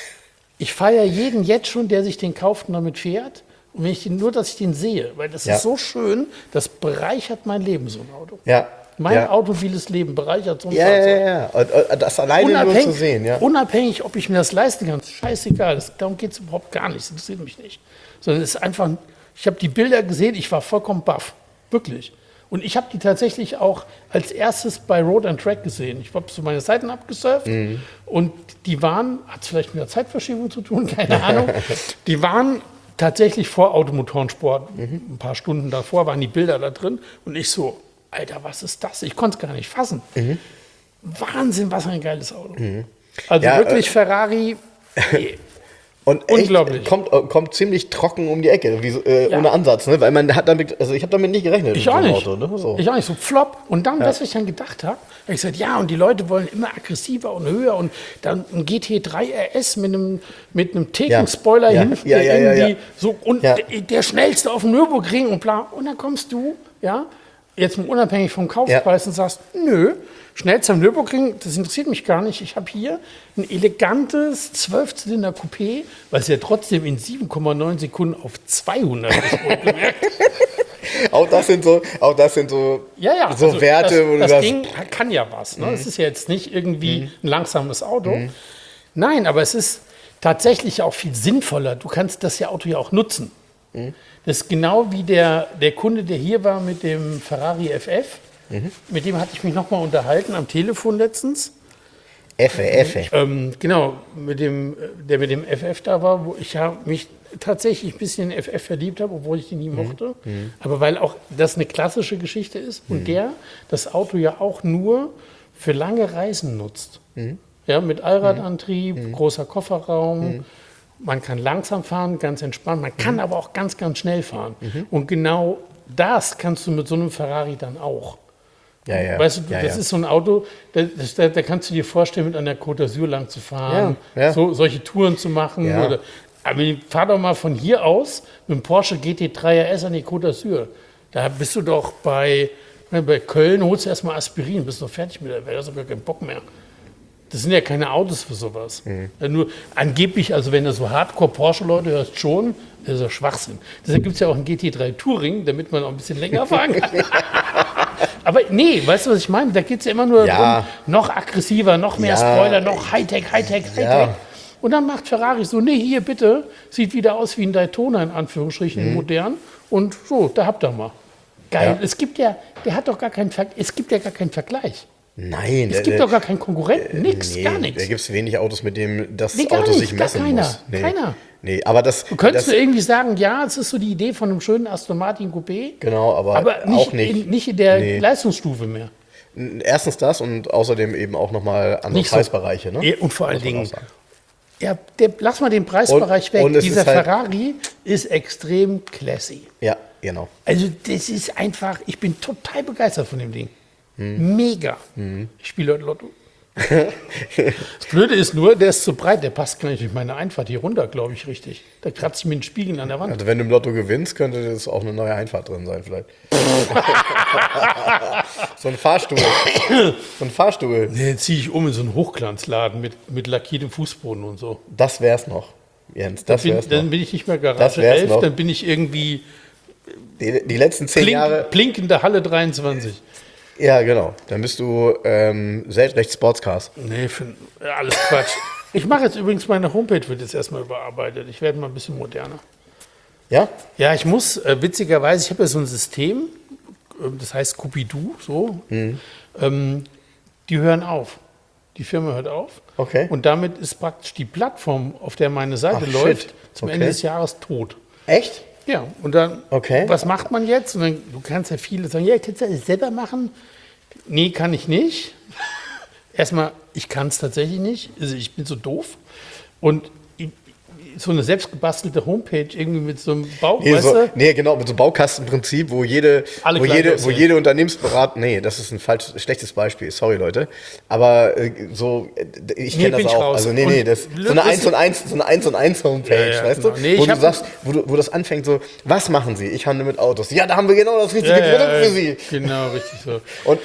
Ich feiere jeden jetzt schon, der sich den kauft und damit fährt. Und wenn ich den, nur, dass ich den sehe, weil das ja. ist so schön, das bereichert mein Leben, so ein Auto. Ja. Mein ja. automobiles Leben bereichert so ein ja, Fahrzeug. Ja, ja, ja. Und das alleine unabhängig, nur zu sehen. Ja. Unabhängig, ob ich mir das leisten kann, ist scheißegal. Das, darum geht es überhaupt gar nicht. Das interessiert mich nicht. Sondern es ist einfach, ich habe die Bilder gesehen, ich war vollkommen baff. Wirklich. Und ich habe die tatsächlich auch als erstes bei Road and Track gesehen. Ich habe so meine Seiten abgesurft mhm. und die waren, hat es vielleicht mit der Zeitverschiebung zu tun, keine Ahnung, die waren tatsächlich vor Automotorensport. Mhm. Ein paar Stunden davor waren die Bilder da drin und ich so, Alter, was ist das? Ich konnte es gar nicht fassen. Mhm. Wahnsinn, was ein geiles Auto. Mhm. Also ja, wirklich äh, Ferrari. Nee. Und unglaublich. Echt, kommt, kommt ziemlich trocken um die Ecke, wie, äh, ja. ohne Ansatz, ne? Weil man hat damit, also ich habe damit nicht gerechnet. Ich auch nicht. Auto, ne? so. Ich auch nicht, so flop. Und dann, ja. was ich dann gedacht habe, habe ich gesagt, ja, und die Leute wollen immer aggressiver und höher und dann ein G T drei R S mit einem, mit einem Theken-Spoiler ja. hin, ja, ja, der ja, irgendwie ja. so, und ja. der, der schnellste auf dem Nürburgring und bla. Und dann kommst du, ja, jetzt mal unabhängig vom Kaufpreis ja. und sagst, nö, schnellster am Nürburgring, das interessiert mich gar nicht. Ich habe hier ein elegantes Zwölfzylinder-Coupé, was ja trotzdem in sieben Komma neun Sekunden auf zweihundert ist, wohlgemerkt. Auch das sind so, auch das sind so, ja, ja, so also Werte. Das, wo du das das Ding kann ja was. Ne? Mhm. Es ist ja jetzt nicht irgendwie mhm. ein langsames Auto. Mhm. Nein, aber es ist tatsächlich auch viel sinnvoller. Du kannst das ja Auto ja auch nutzen. Mhm. Das ist genau wie der, der Kunde, der hier war mit dem Ferrari F F. Mhm. Mit dem hatte ich mich nochmal unterhalten am Telefon letztens. F F. Ähm, genau, mit dem, der mit dem F F da war, wo ich ja mich tatsächlich ein bisschen in F F verliebt habe, obwohl ich den nie mochte. Mhm. Aber weil auch das eine klassische Geschichte ist mhm. und der das Auto ja auch nur für lange Reisen nutzt. Mhm. Ja, mit Allradantrieb, mhm. großer Kofferraum. Mhm. Man kann langsam fahren, ganz entspannt. Man kann mhm. aber auch ganz, ganz schnell fahren. Mhm. Und genau das kannst du mit so einem Ferrari dann auch. Ja, ja. Weißt du, ja, das ja. ist so ein Auto, da, da, da kannst du dir vorstellen, mit an der Côte d'Azur lang zu fahren, ja, ja. So, solche Touren zu machen. Ja. Oder, aber fahr doch mal von hier aus mit dem Porsche G T drei R S an die Côte d'Azur. Da bist du doch bei, bei Köln, holst du erstmal Aspirin, bist noch fertig mit der Welt, hast du gar keinen Bock mehr. Das sind ja keine Autos für sowas. Mhm. Ja, nur angeblich, also wenn du so Hardcore-Porsche-Leute hörst, schon, das ist ja Schwachsinn. Deshalb gibt es ja auch einen G T drei Touring, damit man auch ein bisschen länger fahren kann. Aber nee, weißt du, was ich meine? Da geht es ja immer nur Ja. darum, noch aggressiver, noch mehr Ja. Spoiler, noch Hightech, Hightech, Hightech. Ja. Und dann macht Ferrari so, nee, hier bitte, sieht wieder aus wie ein Daytona in Anführungsstrichen, Mhm. modern. Und so, da habt ihr mal. Geil. Ja. Es gibt ja, der hat doch gar keinen, Ver es gibt ja gar keinen Vergleich. Nein. Es gibt doch gar keinen Konkurrenten, nix, nee, gar nichts. Da gibt es wenig Autos, mit denen das Nee, gar Auto nicht, sich gar messen keiner, muss. Nee. keiner. Nee, aber das... Du könntest das, du irgendwie sagen, ja, es ist so die Idee von einem schönen Aston Martin Coupé, Genau, aber, aber nicht, auch nicht. In, nicht in der Nee. Leistungsstufe mehr. Erstens das und außerdem eben auch nochmal andere Nicht so. Preisbereiche. Ne? Ja, und vor allen Muss man Dingen, auch sagen. ja, der, lass mal den Preisbereich Und- weg. und es Dieser ist halt- Ferrari ist extrem classy. Ja, genau. Also das ist einfach, ich bin total begeistert von dem Ding. Hm. Mega. Ich spiele heute Lotto. Das Blöde ist nur, der ist zu breit, der passt gar nicht durch meine Einfahrt hier runter, glaube ich, richtig. Da kratze ich mir einen Spiegel an der Wand. Also wenn du im Lotto gewinnst, könnte das auch eine neue Einfahrt drin sein vielleicht. So ein Fahrstuhl. So ein Fahrstuhl. Nee, den ziehe ich um in so einen Hochglanzladen mit, mit lackiertem Fußboden und so. Das wär's noch, Jens. Das Bin, wär's dann noch. bin ich nicht mehr Das Garage wär's elf, noch. dann bin ich irgendwie Die, die letzten zehn blink, Jahre. blinkende Halle dreiundzwanzig. Ja, genau. Dann bist du ähm, Selbstrecht Sportscars. Nee, für, alles Quatsch. Ich mache jetzt übrigens, meine Homepage wird jetzt erstmal überarbeitet. Ich werde mal ein bisschen moderner. Ja? Ja, ich muss, äh, witzigerweise, ich habe ja so ein System, äh, das heißt Cupidu, so. Mhm. Ähm, die hören auf. Die Firma hört auf. Okay. Und damit ist praktisch die Plattform, auf der meine Seite Ach, läuft, shit. zum Okay. Ende des Jahres tot. Echt? Ja, und dann, Okay. was macht man jetzt? Und dann, du kannst ja viele sagen, ja, kannst du das selber machen? Nee, kann ich nicht. Erstmal, ich kann es tatsächlich nicht. Also ich bin so doof. Und ich, so eine selbstgebastelte Homepage irgendwie mit so einem Bau, Nee, weißt so, du? nee, genau, mit so einem Baukastenprinzip, wo jede, Alle wo gleich jede, wo aussehen. jede Unternehmensberatung, nee, das ist ein falsch, schlechtes Beispiel, sorry Leute, aber äh, so, äh, ich Nee, kenne bin das ich auch, raus. also nee, nee, Und das, so eine das- eins und eins, so eine eins und eins Homepage, Ja, ja, weißt genau. du, Nee, ich wo du hab- sagst, wo, du, wo das anfängt so, was machen Sie? Ich handle mit Autos. Ja, da haben wir genau das richtige Ja, Produkt ja, für Sie. Genau, richtig so. Und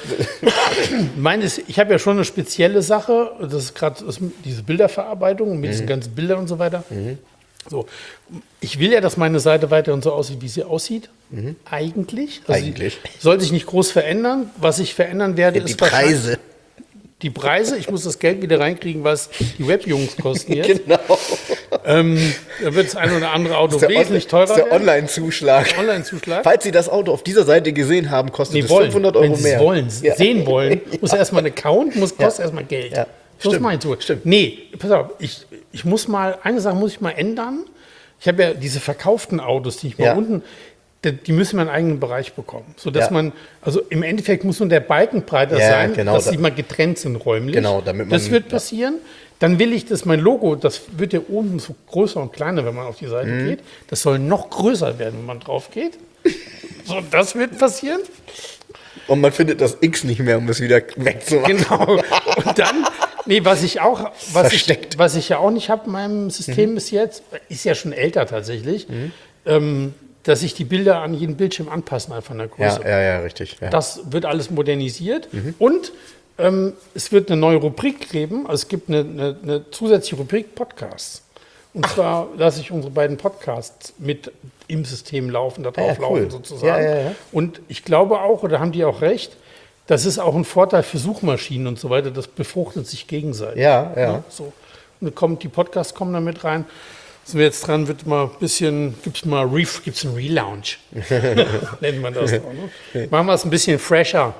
Meine ist, ich habe ja schon eine spezielle Sache, das ist gerade diese Bilderverarbeitung mit Mhm. diesen ganzen Bildern und so weiter. So, ich will ja, dass meine Seite weiterhin so aussieht, wie sie aussieht. Eigentlich. Also Mhm. Eigentlich. Sie soll sich nicht groß verändern. Was ich verändern werde, die ist wahrscheinlich- Preise. Die Preise. Ich muss das Geld wieder reinkriegen, was die Webjungs kosten jetzt. Genau. ähm, da wird das ein oder andere Auto Das ist der, wesentlich On- teurer das ist der werden. Online-Zuschlag. Online-Zuschlag. Falls Sie das Auto auf dieser Seite gesehen haben, kostet Nee, es wollen. fünfhundert Euro Wenn Sie mehr. es wollen, Ja. sehen wollen, muss erstmal ein Account, muss kostet erstmal Geld. Ja. So ist Stimmt. mein Tool. Stimmt. Nee, pass auf, ich, ich muss mal, eine Sache muss ich mal ändern. Ich habe ja diese verkauften Autos, die ich mal Ja. unten, die, die müssen einen eigenen Bereich bekommen. Sodass Ja. man, also im Endeffekt muss nur der Balken breiter Ja, sein, genau, dass da- sie mal getrennt sind räumlich. Genau, damit man- das wird passieren. Dann will ich, dass mein Logo, das wird ja oben so größer und kleiner, wenn man auf die Seite Mhm. geht. Das soll noch größer werden, wenn man drauf geht. So, das wird passieren. Und man findet das X nicht mehr, um es wieder wegzumachen. Genau. Und dann, nee, was ich auch, was ich, Versteckt. was ich ja auch nicht habe in meinem System bis jetzt, ist ja schon älter tatsächlich, ähm, dass sich die Bilder an jeden Bildschirm anpassen, einfach in der Ja, Größe. ja, ja, richtig. Ja. Das wird alles modernisiert und ähm, es wird eine neue Rubrik geben. Also es gibt eine, eine, eine zusätzliche Rubrik Podcasts. Und zwar lasse ich unsere beiden Podcasts mit im System laufen, da drauf ja, cool. laufen sozusagen. Ja, ja, ja. Und ich glaube auch, oder haben die auch recht, das ist auch ein Vorteil für Suchmaschinen und so weiter, das befruchtet sich gegenseitig. Ja, ja. So. Und dann kommt, die Podcasts kommen da mit rein. Sind wir jetzt dran, wird mal ein bisschen, gibt es mal Re, gibt's einen Relaunch. Nennt man das auch, ne? Machen wir es ein bisschen fresher.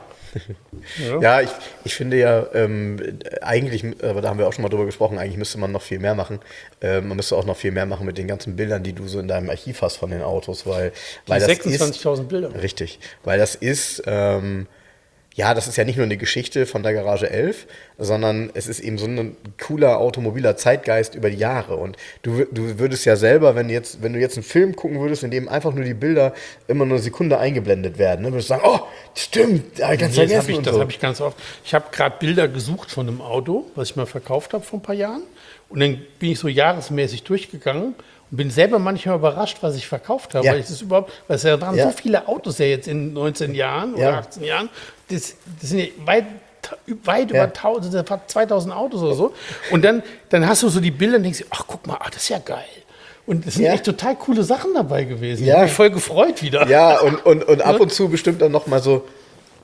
Ja, ich, ich finde ja, ähm, eigentlich, aber da haben wir auch schon mal drüber gesprochen, eigentlich müsste man noch viel mehr machen. Ähm, man müsste auch noch viel mehr machen mit den ganzen Bildern, die du so in deinem Archiv hast von den Autos, weil, weil das ist, sechsundzwanzigtausend Bilder. richtig, weil das ist, ähm, ja, das ist ja nicht nur eine Geschichte von der Garage elf, sondern es ist eben so ein cooler automobiler Zeitgeist über die Jahre. Und du, wür- du würdest ja selber, wenn jetzt, wenn du jetzt einen Film gucken würdest, in dem einfach nur die Bilder immer nur eine Sekunde eingeblendet werden, ne, würdest du sagen, oh, stimmt, ja, ganz Nee, das vergessen habe ich, und das so. hab ich ganz oft. Ich habe gerade Bilder gesucht von einem Auto, was ich mal verkauft habe vor ein paar Jahren. Und dann bin ich so jahresmäßig durchgegangen und bin selber manchmal überrascht, was ich verkauft habe. Ja. Weil es ist überhaupt, weil es ja dran Ja. so viele Autos ja jetzt in neunzehn Jahren oder Ja. achtzehn Jahren. Das, das sind ja weit, weit Ja. über tausend, fast zweitausend Autos oder so. Und dann, dann hast du so die Bilder und denkst, dir, ach guck mal, ach, das ist ja geil. Und es sind Ja. echt total coole Sachen dabei gewesen. Ja. Ich habe mich voll gefreut wieder. Ja, und, und, und ab und zu bestimmt dann noch mal so,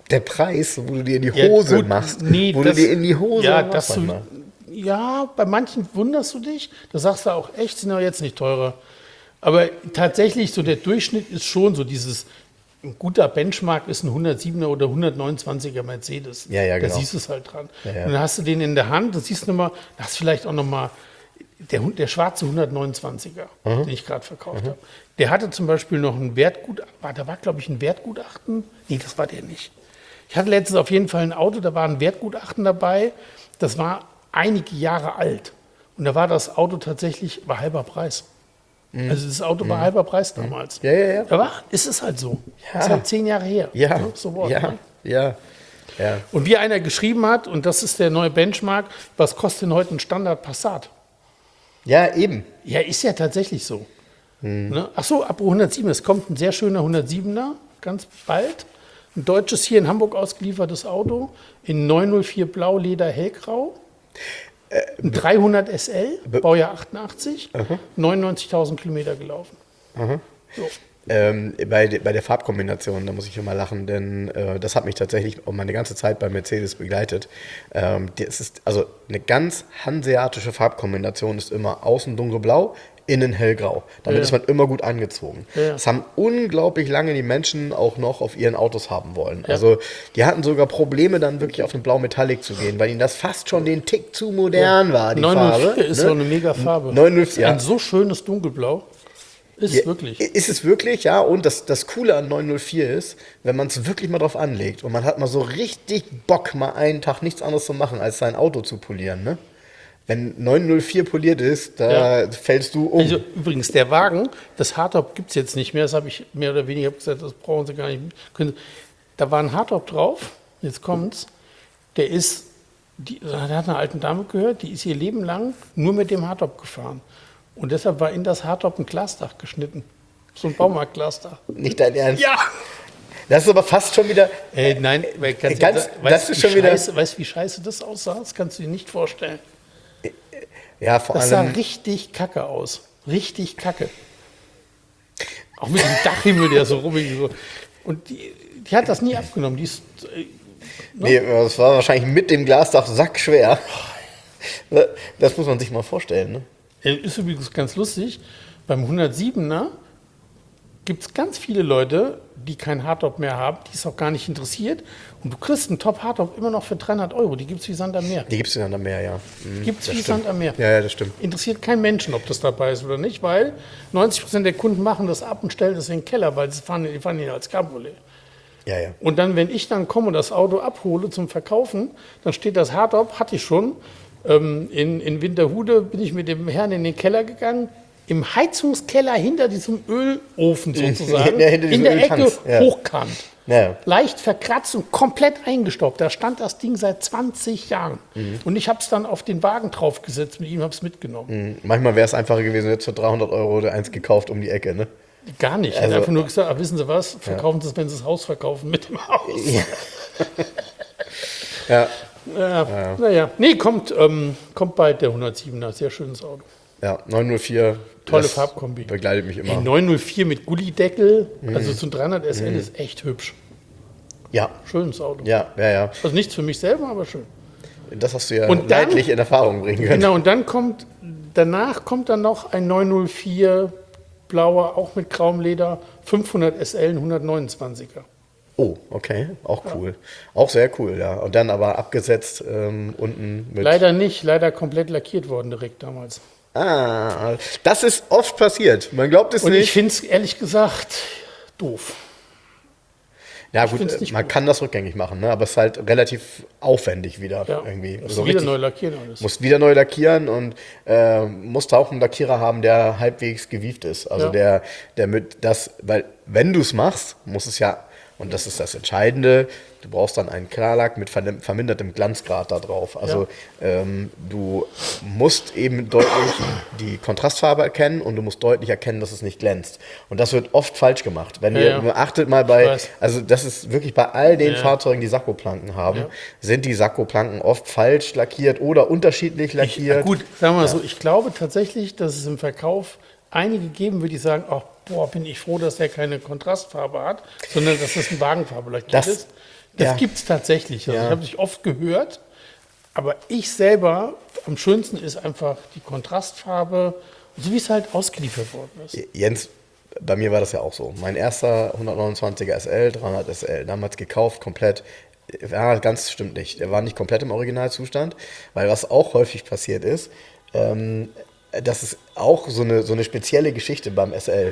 der Preis, wo du dir in die Ja, Hose gut, machst. nee, wo das- du dir in die Hose ja, machst. dass du, manchmal. ja, bei manchen wunderst du dich. Da sagst du auch echt, sind aber jetzt nicht teurer. Aber tatsächlich, so der Durchschnitt ist schon so dieses, ein guter Benchmark ist ein hundertsiebener oder hundertneunundzwanziger Mercedes. Ja, ja, genau. Da siehst du es halt dran. Ja, ja. Und dann hast du den in der Hand, da siehst du nochmal, da hast du vielleicht auch nochmal der, Hund- der schwarze hundertneunundzwanziger, Mhm. den ich gerade verkauft habe. Der hatte zum Beispiel noch ein Wertgutachten, da war glaube ich ein Wertgutachten, nee, das war der nicht. Ich hatte letztens auf jeden Fall ein Auto, da war ein Wertgutachten dabei, das war einige Jahre alt. Und da war das Auto tatsächlich war halber Preis. Also das Auto war halber Preis damals. Ja, ja, ja. Aber ist es halt so. Ja. Ist halt zehn Jahre her. Ja, Ne? So what, ja, ne? ja, ja. Und wie einer geschrieben hat, und das ist der neue Benchmark, was kostet denn heute ein Standard Passat? Ja, eben. Ja, ist ja tatsächlich so. Ne? Ach so, apropos hundertsieben, es kommt ein sehr schöner hundertsiebener, ganz bald. Ein deutsches, hier in Hamburg ausgeliefertes Auto, in neunhundertvier Blau, Leder, Hellgrau. Ein dreihundert S L, Baujahr achtundachtzig, neunundneunzigtausend Kilometer gelaufen. So. Ähm, bei, de- bei der Farbkombination, da muss ich immer lachen, denn äh, das hat mich tatsächlich auch meine ganze Zeit bei Mercedes begleitet. Ähm, die, es ist, also eine ganz hanseatische Farbkombination ist immer außen dunkelblau, innen hellgrau. Damit Ja. ist man immer gut angezogen. Ja. Das haben unglaublich lange die Menschen auch noch auf ihren Autos haben wollen. Also die hatten sogar Probleme, dann wirklich auf eine Blau Metallic zu gehen, weil ihnen das fast schon den Tick zu modern war, die neunhundertvier Farbe. ist ne? so eine mega Farbe. neunhundertvier, ja. Ein so schönes Dunkelblau. Ist Ja, es wirklich. Ist es wirklich, ja. Und das, das Coole an neunhundertvier ist, wenn man es wirklich mal drauf anlegt und man hat mal so richtig Bock, mal einen Tag nichts anderes zu machen, als sein Auto zu polieren, ne? Wenn neunhundertvier poliert ist, da Ja. fällst du um. Also übrigens, der Wagen, das Hardtop gibt es jetzt nicht mehr, das habe ich mehr oder weniger gesagt, das brauchen Sie gar nicht. Können, da war ein Hardtop drauf, jetzt kommt's, der ist, die, der hat einer alten Dame gehört, die ist ihr Leben lang nur mit dem Hardtop gefahren. Und deshalb war in das Hardtop ein Glasdach geschnitten. So ein Baumarktglasdach. Nicht dein Ernst. Ja! Das ist aber fast schon wieder. Äh, nein, weil ganz, Ganz- weißt, das ist wie schon wieder- scheiße, weißt du, wie scheiße das aussah? Das kannst du dir nicht vorstellen. Ja, vor Das sah allem. richtig kacke aus. Richtig kacke. Auch mit dem Dachhimmel, der so rummig so. Und die, die hat das nie abgenommen. Die ist, äh, Nee, das war wahrscheinlich mit dem Glasdach sackschwer. Das muss man sich mal vorstellen, ne? äh, ist übrigens ganz lustig. Beim hundertsiebener gibt es ganz viele Leute, die kein Hardtop mehr haben, die es auch gar nicht interessiert. Und du kriegst einen Top-Hardtop immer noch für dreihundert Euro. Die gibt es wie Sand am Meer. Die gibt es ja dann mehr, ja. Mhm, Gibt es das wie stimmt. Sand am Meer. Ja, ja, das stimmt. Interessiert keinen Menschen, ob das dabei ist oder nicht, weil neunzig Prozent der Kunden machen das ab und stellen das in den Keller, weil sie fahren, die fahren ihn als Cabriolet. Ja, ja. Und dann, wenn ich dann komme und das Auto abhole zum Verkaufen, dann steht das Hardtop, hatte ich schon. Ähm, in, in Winterhude bin ich mit dem Herrn in den Keller gegangen, im Heizungskeller hinter diesem Ölofen sozusagen, Ja, hinter diesem in der Ecke Öltanks, ja. hochkant. Ja. Leicht verkratzt und komplett eingestaubt. Da stand das Ding seit zwanzig Jahren. Mhm. Und ich habe es dann auf den Wagen draufgesetzt, mit ihm habe es mitgenommen. Mhm. Manchmal wäre es einfacher gewesen, jetzt für dreihundert Euro oder eins gekauft um die Ecke, ne? Gar nicht. Ich Also- habe einfach nur gesagt, ah, wissen Sie was, verkaufen Sie es, wenn Sie das Haus verkaufen, mit dem Haus. Ja. Ja, naja. Nee, kommt, ähm, kommt bald der hundertsiebener, sehr schönes Auto. Ja, neunhundertvier. Tolle das Farbkombi. Begleitet mich immer. Ey, neunhundertvier mit Gullideckel, Mhm. also so ein dreihundert S L ist echt hübsch. Ja, Schönes Auto. ja, ja, ja. Also nichts für mich selber, aber schön. Das hast du ja Und dann- leidlich in Erfahrung bringen können. Genau, und dann kommt, danach kommt dann noch ein neunhundertvier blauer, auch mit grauem Leder, fünfhundert S L, ein hundertneunundzwanziger. Oh, okay, auch cool. Auch sehr cool, ja. Und dann aber abgesetzt ähm, unten mit. Leider nicht, leider komplett lackiert worden direkt damals. Ah, das ist oft passiert. Man glaubt es Und ich nicht. finde es ehrlich gesagt doof. Ja gut, find's äh, nicht man gut. kann das rückgängig machen, ne? Aber es ist halt relativ aufwendig wieder Ja, irgendwie. das So ist wieder richtig- neu lackieren alles. Musst wieder neu lackieren und äh, musst auch einen Lackierer haben, der halbwegs gewieft ist. Also Ja. der, der mit das, weil wenn du es machst, muss es ja, und das ist das Entscheidende, du brauchst dann einen Klarlack mit vermin- vermindertem Glanzgrad da drauf. Also ähm, du musst eben deutlich die Kontrastfarbe erkennen und du musst deutlich erkennen, dass es nicht glänzt. Und das wird oft falsch gemacht. Wenn Ja, ihr ja. achtet mal Ich bei, weiß. also das ist wirklich bei all den Ja. Fahrzeugen, die Sakkoplanken haben, Ja. sind die Sakkoplanken oft falsch lackiert oder unterschiedlich Ich, lackiert. ja, gut, sagen wir mal so, ich glaube tatsächlich, dass es im Verkauf einige geben wird, die sagen, ach, boah, bin ich froh, dass der keine Kontrastfarbe hat, sondern dass das eine Wagenfarbe lackiert Das- ist. Das Ja. gibt es tatsächlich. Also Ja. ich habe es oft gehört, aber ich selber, am schönsten ist einfach die Kontrastfarbe, so wie es halt ausgeliefert worden ist. Jens, bei mir war das ja auch so. Mein erster hundertneunundzwanziger S L, dreihundert S L, damals gekauft, komplett. Ja, ganz stimmt nicht. Der war nicht komplett im Originalzustand, weil was auch häufig passiert ist, ähm, das ist auch so eine, so eine spezielle Geschichte beim S L.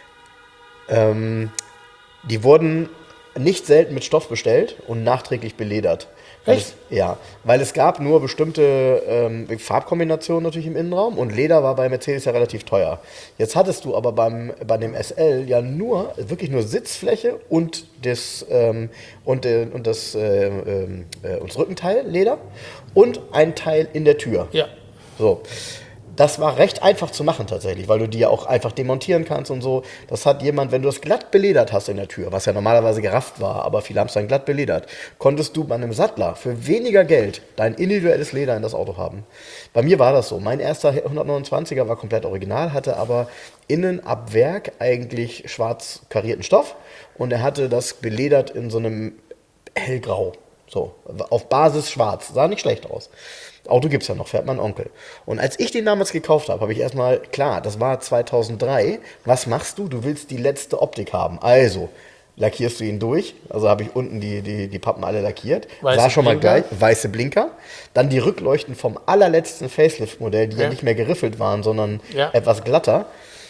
Ähm, die wurden nicht selten mit Stoff bestellt und nachträglich beledert. Weil Echt? Es, ja, weil es gab nur bestimmte ähm, Farbkombinationen natürlich im Innenraum und Leder war bei Mercedes ja relativ teuer. Jetzt hattest du aber beim, bei dem S L ja nur, wirklich nur Sitzfläche und das, ähm, und, äh, und das, äh, äh, und das Rückenteil Leder und ein Teil in der Tür. Ja. So. Das war recht einfach zu machen tatsächlich, weil du die ja auch einfach demontieren kannst und so. Das hat jemand, wenn du das glatt beledert hast in der Tür, was ja normalerweise gerafft war, aber viele haben es dann glatt beledert, konntest du bei einem Sattler für weniger Geld dein individuelles Leder in das Auto haben. Bei mir war das so. Mein erster hundertneunundzwanziger war komplett original, hatte aber innen ab Werk eigentlich schwarz karierten Stoff und er hatte das beledert in so einem hellgrau. So, auf Basis schwarz. Sah nicht schlecht aus. Auto gibt's ja noch, fährt mein Onkel. Und als ich den damals gekauft habe, habe ich erstmal, klar, das war zweitausenddrei, was machst du? Du willst die letzte Optik haben. Also, lackierst du ihn durch, also habe ich unten die, die, die Pappen alle lackiert. Weiße Sah schon mal Blinker. gleich, weiße Blinker. Dann die Rückleuchten vom allerletzten Facelift-Modell, die ja. Ja. nicht mehr geriffelt waren, sondern Ja. etwas glatter.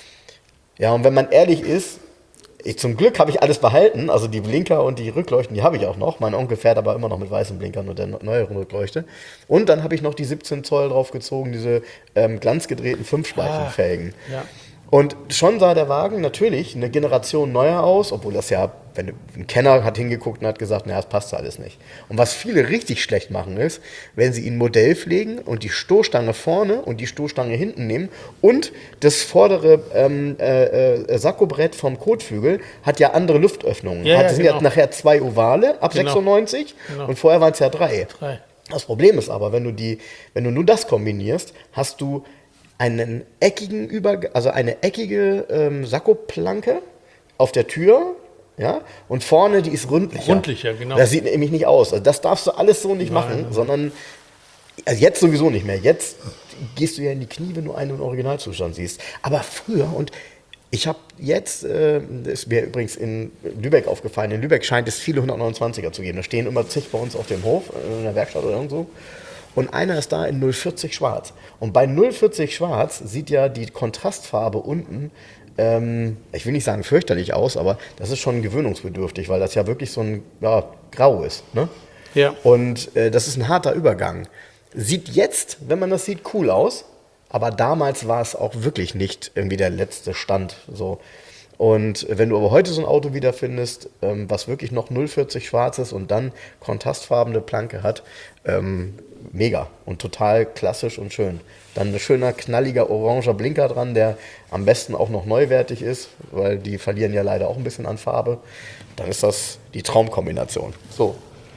Ja, und wenn man ehrlich ist, ich, zum Glück habe ich alles behalten, also die Blinker und die Rückleuchten, die habe ich auch noch. Mein Onkel fährt aber immer noch mit weißen Blinkern und der neueren Rückleuchte. Und dann habe ich noch die siebzehn Zoll draufgezogen, diese ähm, glanzgedrehten Fünfspeichenfelgen. Ja. Und schon sah der Wagen natürlich eine Generation neuer aus, obwohl das ja, wenn du, ein Kenner hat hingeguckt und hat gesagt, naja, das passt alles nicht. Und was viele richtig schlecht machen ist, wenn sie ihn Modell pflegen und die Stoßstange vorne und die Stoßstange hinten nehmen und das vordere ähm, äh, äh, Sakkobrett vom Kotflügel hat ja andere Luftöffnungen. Ja, hat, ja, das sind genau. ja nachher zwei Ovale ab Genau. sechsundneunzig Genau. und vorher waren es ja drei. Drei. Das Problem ist aber, wenn du die, wenn du nur das kombinierst, hast du einen eckigen Übergang, also eine eckige ähm, Sakkoplanke auf der Tür, ja, und vorne die ist rundlicher. Rundlicher, genau. Das sieht nämlich nicht aus. Also das darfst du alles so nicht Nein, machen, nein. sondern also jetzt sowieso nicht mehr. Jetzt gehst du ja in die Knie, wenn du einen im Originalzustand siehst. Aber früher und ich habe jetzt, äh, das ist mir übrigens in Lübeck aufgefallen, in Lübeck scheint es viele hundertneunundzwanziger zu geben. Da stehen immer zig bei uns auf dem Hof, in der Werkstatt oder irgendwo. Und einer ist da in null vierzig schwarz. Und bei null vierzig schwarz sieht ja die Kontrastfarbe unten, ähm, ich will nicht sagen fürchterlich aus, aber das ist schon gewöhnungsbedürftig, weil das ja wirklich so ein ja, Grau ist. Ne? Ja. Und äh, das ist ein harter Übergang. Sieht jetzt, wenn man das sieht, cool aus, aber damals war es auch wirklich nicht irgendwie der letzte Stand. So. Und wenn du aber heute so ein Auto wiederfindest, ähm, was wirklich noch null vierzig schwarz ist und dann kontrastfarbene Planke hat, ähm, mega und total klassisch und schön. Dann ein schöner, knalliger, oranger Blinker dran, der am besten auch noch neuwertig ist, weil die verlieren ja leider auch ein bisschen an Farbe. Dann ist das die Traumkombination. So,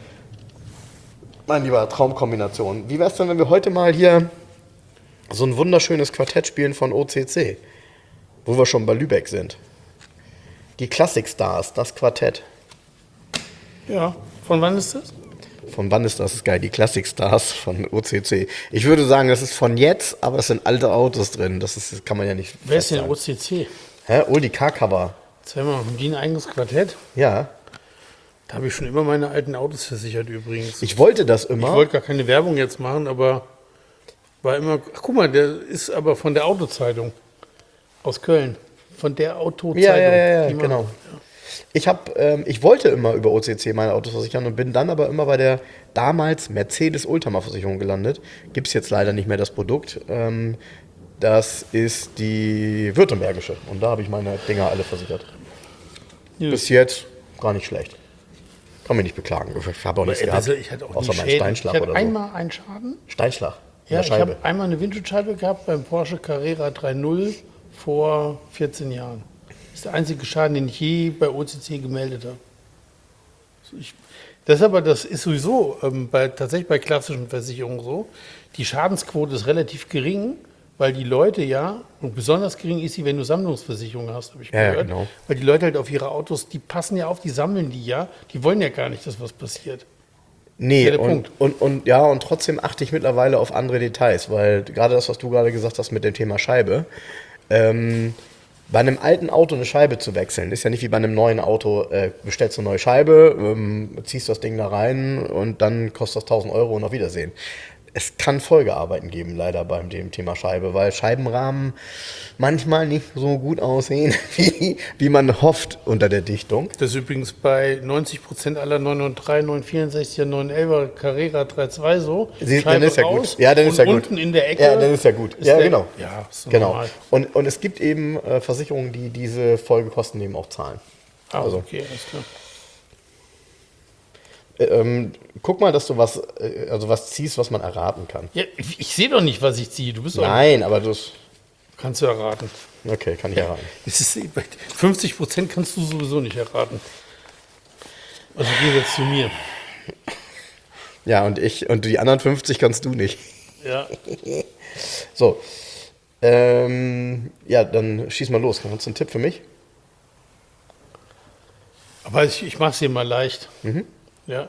mein lieber, Traumkombination. Wie wäre es denn, wenn wir heute mal hier so ein wunderschönes Quartett spielen von O C C, wo wir schon bei Lübeck sind? Die Classic Stars, das Quartett. Ja. Von wann ist das? Von wann ist das? Das ist geil, die Classic Stars von O C C. Ich würde sagen, das ist von jetzt, aber es sind alte Autos drin. Das, ist, das kann man ja nicht Wer ist denn festsagen. O C C? Hä? Oldie Car-Cover. Zweimal haben die ein eigenes Quartett? Ja. Da habe ich schon immer meine alten Autos versichert übrigens. Ich wollte das immer. Ich wollte gar keine Werbung jetzt machen, aber war immer. Ach, guck mal, der ist aber von der Autozeitung aus Köln. Von der Autozeitung. Ja, ja, ja, ja Die machen- genau. Ich, hab, ähm, ich wollte immer über O C C meine Autos versichern und bin dann aber immer bei der damals Mercedes Ultima Versicherung gelandet. Gibt es jetzt leider nicht mehr das Produkt. Ähm, das ist die württembergische und da habe ich meine Dinger alle versichert. Ja. Bis jetzt gar nicht schlecht. Kann mich nicht beklagen. Ich habe auch nichts Ey, gehabt, also ich hatte auch nie außer meinen Schäden. Ich Steinschlag hatte oder so. einmal einen Schaden. Steinschlag in Ja, der ich habe Scheibe. einmal eine Windschutzscheibe gehabt beim Porsche Carrera drei Punkt null vor vierzehn Jahren. Das ist der einzige Schaden, den ich je bei O C C gemeldet habe. Also ich, das aber, das ist sowieso ähm, bei, tatsächlich bei klassischen Versicherungen so. Die Schadensquote ist relativ gering, weil die Leute ja, und besonders gering ist sie, wenn du Sammlungsversicherungen hast, habe ich Ja, ja, gehört, genau. weil die Leute halt auf ihre Autos, die passen ja auf, die sammeln die ja, die wollen ja gar nicht, dass was passiert. Nee, Ja, der und, Punkt. und, und ja, und trotzdem achte ich mittlerweile auf andere Details, weil gerade das, was du gerade gesagt hast mit dem Thema Scheibe, ähm, bei einem alten Auto eine Scheibe zu wechseln, ist ja nicht wie bei einem neuen Auto, äh, bestellst du eine neue Scheibe, ähm, ziehst das Ding da rein und dann kostet das tausend Euro und auf Wiedersehen. Es kann Folgearbeiten geben, leider beim dem Thema Scheibe, weil Scheibenrahmen manchmal nicht so gut aussehen, wie, wie man hofft unter der Dichtung. Das ist übrigens bei neunzig Prozent aller neun null drei, neun vierundsechziger, neun elfer Carrera drei Punkt zwei so. Sie, Scheibe dann ist ja raus gut. Ja, dann ist und ja gut. unten in der Ecke. Ja, dann ist ja gut. ist Ja, der- genau. Ja, ist so Genau. normal. Und, und es gibt eben äh, Versicherungen, die diese Folgekosten eben auch zahlen. Ah, Also. okay, alles klar. Ähm, guck mal, dass du was, äh, also was ziehst, was man erraten kann. Ja, ich, ich sehe doch nicht, was ich ziehe. Du bist doch. Nein, aber das. Kannst du erraten. Okay, kann ich erraten. Das ist, fünfzig Prozent kannst du sowieso nicht erraten. Also im Gegensatz zu mir. Ja, und ich und die anderen fünfzig kannst du nicht. Ja. So. Ähm, ja, dann schieß mal los. Hast du einen Tipp für mich? Aber ich, ich mache es dir mal leicht. Mhm. Ja.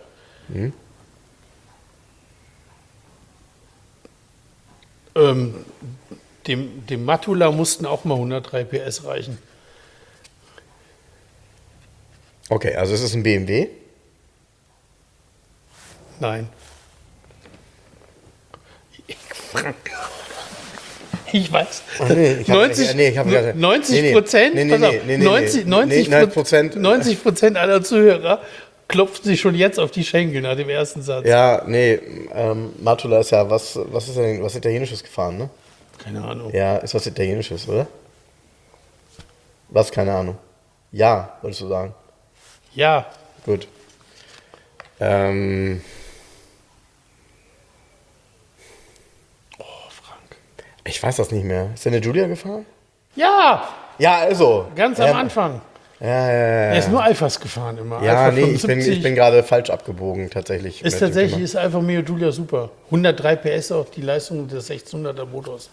Ähm, dem, dem Matula mussten auch mal hundertdrei P S reichen. Okay, also es ist ein B M W. Nein. Frank. Ich weiß. Ach nee, ich hab- neunzig, nee, ich hab gerade- neunzig Prozent, nee, nee, pass nee, auf, nee, nee, nee, neunzig, nee, neunzig, nein, Prozent. neunzig Prozent aller Zuhörer klopfen sich schon jetzt auf die Schenkel nach dem ersten Satz. Ja, nee, ähm, Matula ist ja was, was ist denn, was Italienisches gefahren, ne? Keine Ahnung. Ja, ist was Italienisches, oder? Was, keine Ahnung. Ja, würdest du sagen. Ja, Gut. Ähm, oh, Frank. ich weiß das nicht mehr. Ist der eine Julia gefahren? Ja, Ja, also. ganz am ähm, Anfang. Ja, ja, ja. Er ist nur Alphas gefahren immer. Ja, Alpha nee, ich bin, fünfundsiebzig. ich bin gerade falsch abgebogen, tatsächlich. Ist mit dem tatsächlich, Thema. ist Alfa Romeo Giulia super. hundertdrei P S auf die Leistung des sechzehnhunderter Motors.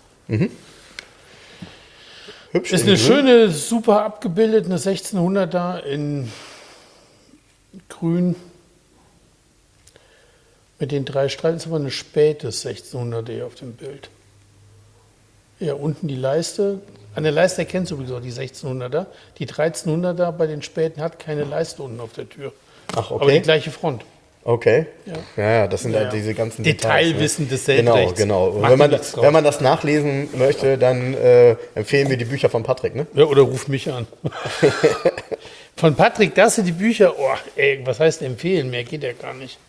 Hübsch. Ist in eine grün. schöne, super abgebildet, eine sechzehnhunderter in grün. Mit den drei Streifen ist aber eine spätes sechzehnhunderter hier auf dem Bild. Ja, unten die Leiste. An der Leiste erkennst du übrigens auch die sechzehnhunderter. Die dreizehnhunderter bei den späten hat keine Leiste unten auf der Tür. Ach, okay. Aber die gleiche Front. Okay. Ja. Ja, ja, das sind Ja, halt ja. diese ganzen Detailwissen Details, des Genau, Seltrechts. genau. Und Macht wenn man, nichts das, draus. wenn man das nachlesen möchte, dann äh, empfehlen wir die Bücher von Patrick, ne? Ja, oder ruf mich an. Von Patrick, das sind die Bücher. Oh, ey, was heißt empfehlen? Mehr geht ja gar nicht.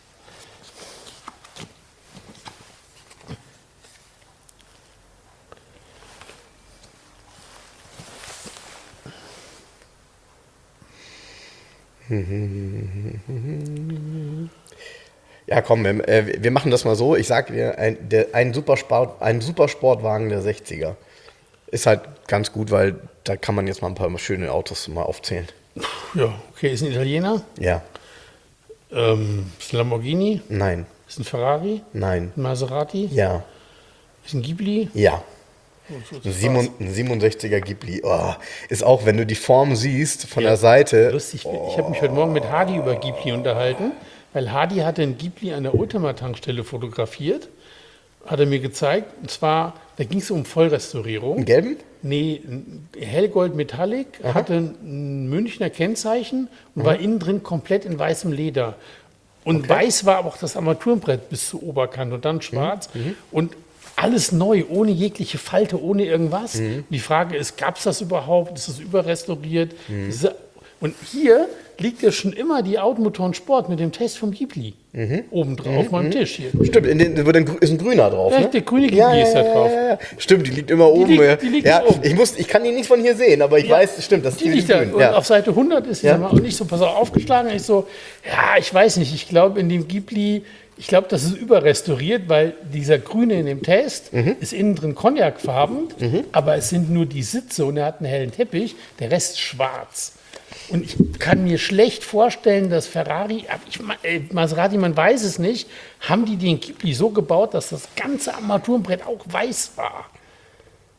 Ja, komm, wir, äh, wir machen das mal so. Ich sag dir, ein, der, ein, Supersport, ein Supersportwagen der sechziger ist halt ganz gut, weil da kann man jetzt mal ein paar schöne Autos mal aufzählen. Ja, okay, ist ein Italiener, Ja, ähm, ist ein Lamborghini, nein, ist ein Ferrari, nein, ein Maserati, ja, ist ein Ghibli. ja. Oh, so Ein, ist Simon, ein siebenundsechziger Ghibli. Oh, ist auch, wenn du die Form siehst von der Seite. lustig. Ich habe mich heute Morgen mit Hardy über Ghibli unterhalten, weil Hardy hatte einen Ghibli an der Ultima-Tankstelle fotografiert, hat er mir gezeigt. Und zwar, da ging es um Vollrestaurierung. Einen gelben? Nee, ein Hellgold Metallic, hatte ein Münchner Kennzeichen und war innen drin komplett in weißem Leder. Und weiß war aber auch das Armaturenbrett bis zur Oberkante und dann schwarz. Und alles neu, ohne jegliche Falte, ohne irgendwas. Die Frage ist, gab es das überhaupt? Ist es überrestauriert? Diese, und hier liegt ja schon immer die Automotoren Sport mit dem Test vom Ghibli. Oben drauf, auf meinem Tisch hier. Stimmt, in den, wo der, ist ein grüner drauf. Ja, Ne? der grüne Ghibli Ja, ja, ist da ja, drauf. ja, ja. Stimmt, die liegt immer oben. liegt- ja. die liegt ja, oben. Ich, muss, ich kann die nicht von hier sehen, aber ich Ja, weiß, stimmt, das ist Die liegt da. Und Ja. auf Seite hundert ist sie Ja. ja. auch nicht so, pass auf, aufgeschlagen. Ich so, ja, ich weiß nicht, ich glaube in dem Ghibli, ich glaube, das ist überrestauriert, weil dieser Grüne in dem Test Mhm. ist innen drin cognacfarben, aber es sind nur die Sitze und er hat einen hellen Teppich, der Rest ist schwarz. Und ich kann mir schlecht vorstellen, dass Ferrari, aber ich, äh, Maserati, man weiß es nicht, haben die den Ghibli so gebaut, dass das ganze Armaturenbrett auch weiß war.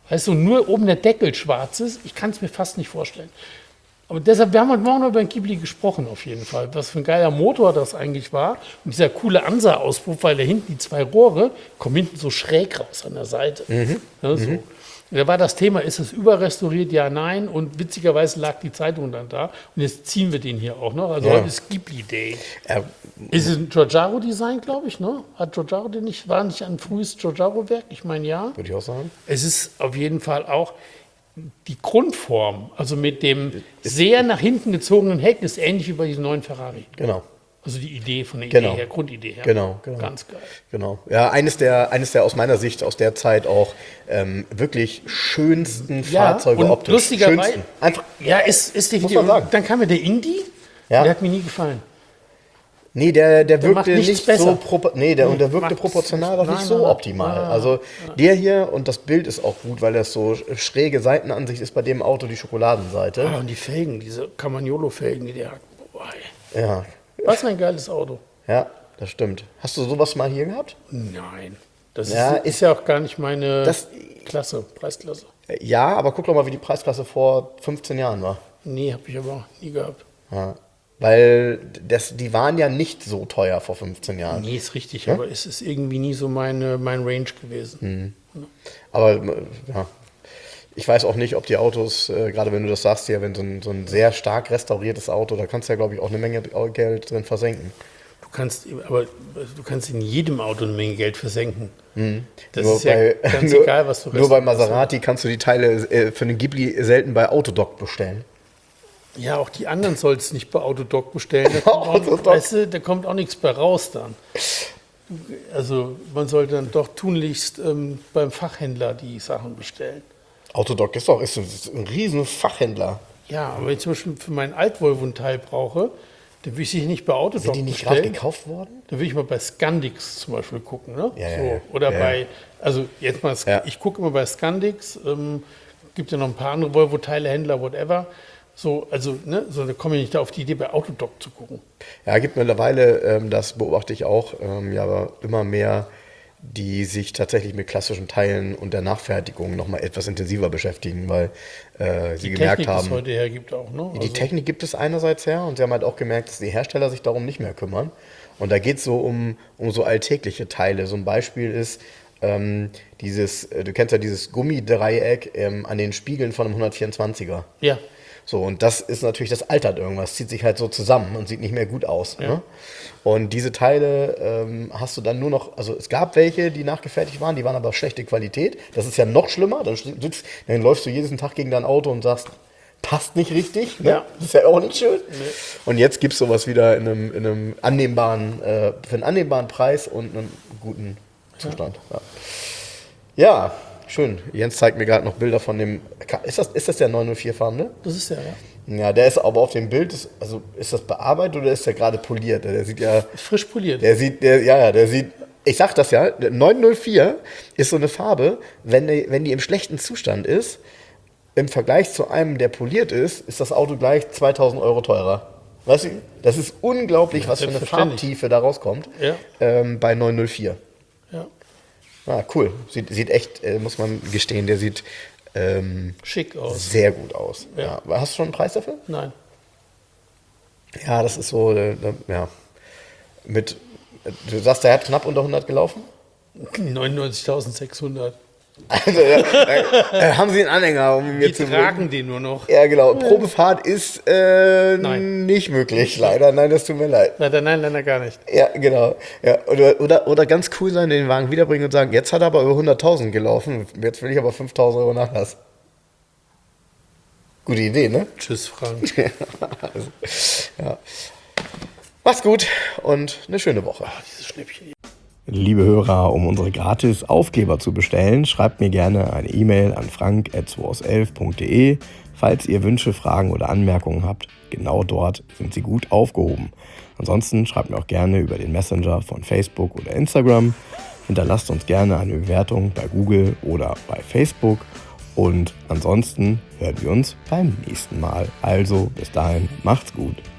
Weißt du, nur oben der Deckel schwarz ist, ich kann es mir fast nicht vorstellen. Aber deshalb, wir haben heute Morgen über den Ghibli gesprochen auf jeden Fall. Was für ein geiler Motor das eigentlich war. Und dieser coole Ansa-Auspuff, weil da hinten die zwei Rohre kommen hinten so schräg raus an der Seite. Mhm. Ja, so. Mhm. Da war das Thema, ist es überrestauriert? Ja, nein. Und witzigerweise lag die Zeitung dann da. Und jetzt ziehen wir den hier auch noch. Also ja. Heute ist Ghibli Day. Ja. Ist es ein Giorgiaro-Design, glaube ich, ne? Hat Giorgiaro den nicht, war nicht ein frühes Giorgiaro-Werk? Ich meine, ja. Würde ich auch sagen. Es ist auf jeden Fall auch die Grundform, also mit dem sehr nach hinten gezogenen Heck, ist ähnlich wie bei diesem neuen Ferrari. Genau. Also die Idee von der genau. Idee her, Grundidee her. Genau, genau. Ganz geil. Genau. Ja, eines der, eines der aus meiner Sicht aus der Zeit auch ähm, wirklich schönsten ja, Fahrzeuge und optisch. Lustigerweise, einfach. Ja, ist, ist definitiv. Muss man sagen. Dann kam mir der Indie, ja. Der hat mir nie gefallen. Nee, der, der, der wirkte nicht besser. so pro, nee, der, nee, und der wirkte proportional auch nicht nein, so nein, optimal. Nein, also nein. Der hier, und das Bild ist auch gut, weil das so schräge Seitenansicht ist bei dem Auto die Schokoladenseite. Ah, und die Felgen, diese Camagnolo-Felgen, die der hat. Boah, ja. Was ein geiles Auto. Ja, das stimmt. Hast du sowas mal hier gehabt? Nein. Das ja, ist, ist ja auch gar nicht meine das, Klasse, Preisklasse. Ja, aber guck doch mal, wie die Preisklasse vor fünfzehn Jahren war. Nee, habe ich aber nie gehabt. Ja. Weil das, die waren ja nicht so teuer vor fünfzehn Jahren. Nee, ist richtig, ja? aber es ist irgendwie nie so meine, mein Range gewesen. Mhm. Ja. Aber ja, ich weiß auch nicht, ob die Autos, äh, gerade wenn du das sagst, ja, wenn so ein, so ein sehr stark restauriertes Auto, da kannst du ja, glaube ich, auch eine Menge Geld drin versenken. Du kannst, aber du kannst in jedem Auto eine Menge Geld versenken. Mhm. Das nur ist ja bei, ganz nur, egal, was du Nur bei Maserati kannst du die Teile äh, für den Ghibli selten bei Autodoc bestellen. Ja, auch die anderen sollst du nicht bei Autodoc bestellen. Da kommt, auch, weißt du, da kommt auch nichts bei raus dann. Also man sollte dann doch tunlichst ähm, beim Fachhändler die Sachen bestellen. Autodoc ist doch ist ein, ist ein riesen Fachhändler. Ja, aber wenn ich zum Beispiel für meinen Alt-Volvo ein Teil brauche, dann will ich sie nicht bei Autodoc bestellen. Sind die nicht gerade gekauft worden? Dann will ich mal bei Scandix zum Beispiel gucken. Ne? Ja, so. ja, ja. Oder ja. bei, also jetzt mal, ja. ich gucke immer bei Scandix, ähm, gibt ja noch ein paar andere Volvo-Teilehändler, whatever. So, also, ne, so, da komme ich nicht auf die Idee, bei Autodoc zu gucken. Ja, gibt mittlerweile, ähm, das beobachte ich auch, ähm, ja, aber immer mehr, die sich tatsächlich mit klassischen Teilen und der Nachfertigung nochmal etwas intensiver beschäftigen, weil äh, sie die gemerkt Technik, haben. Die es heute hergibt auch, ne? Die also Technik gibt es einerseits her und sie haben halt auch gemerkt, dass die Hersteller sich darum nicht mehr kümmern. Und da geht es so um, um so alltägliche Teile. So ein Beispiel ist, ähm, dieses, du kennst ja dieses Gummidreieck ähm, an den Spiegeln von einem hundertvierundzwanziger. Ja. So, und das ist natürlich, das altert irgendwas, zieht sich halt so zusammen und sieht nicht mehr gut aus. Ja. Ne? Und diese Teile ähm, hast du dann nur noch, also es gab welche, die nachgefertigt waren, die waren aber schlechte Qualität. Das ist ja noch schlimmer, dann, sitzt, dann läufst du jeden Tag gegen dein Auto und sagst, passt nicht richtig, ne? Ja. Das ist ja auch nicht schön. Nee. Und jetzt gibt es sowas wieder in einem, in einem annehmbaren, äh, für einen annehmbaren Preis und einen guten Zustand. Ja, ja. Schön. Jens zeigt mir gerade noch Bilder von dem. Ist das, ist das der neun null vier farbene? Das ist der, ja. Ja, der ist aber auf dem Bild, ist, also ist das bearbeitet oder ist der gerade poliert? Der sieht ja. Frisch poliert. Der sieht, der, ja, ja, der sieht. Ich sag das ja, neun null vier ist so eine Farbe, wenn die, wenn die im schlechten Zustand ist, im Vergleich zu einem, der poliert ist, ist das Auto gleich zweitausend Euro teurer. Weißt du, das ist unglaublich, ja, was für eine Farbtiefe da rauskommt ja. ähm, bei neun null vier. Ja. Ah, cool. Sieht, sieht echt, äh, muss man gestehen, der sieht ähm, schick aus. Sehr gut aus. Ja. Ja. Hast du schon einen Preis dafür? Nein. Ja, das ist so, äh, ja. Mit, du sagst, der hat knapp unter hundert gelaufen? neunundneunzigtausendsechshundert. Also, ja, äh, haben Sie einen Anhänger, um mir Die zu tragen den nur noch. Ja, genau. Probefahrt ist äh, nicht möglich, leider. Nein, das tut mir leid. Leider nein, leider gar nicht. Ja, genau. Ja, oder, oder, oder ganz cool sein, den Wagen wiederbringen und sagen, jetzt hat er aber über hunderttausend gelaufen, jetzt will ich aber fünftausend Euro Nachlass. Gute Idee, ne? Tschüss, Frank. also, ja. Mach's gut und eine schöne Woche. Ach, dieses Schnäppchen. Liebe Hörer, um unsere gratis Aufkleber zu bestellen, schreibt mir gerne eine E-Mail an frank at zwei elf punkt de. Falls ihr Wünsche, Fragen oder Anmerkungen habt, genau dort sind sie gut aufgehoben. Ansonsten schreibt mir auch gerne über den Messenger von Facebook oder Instagram. Hinterlasst uns gerne eine Bewertung bei Google oder bei Facebook. Und ansonsten hören wir uns beim nächsten Mal. Also bis dahin, macht's gut.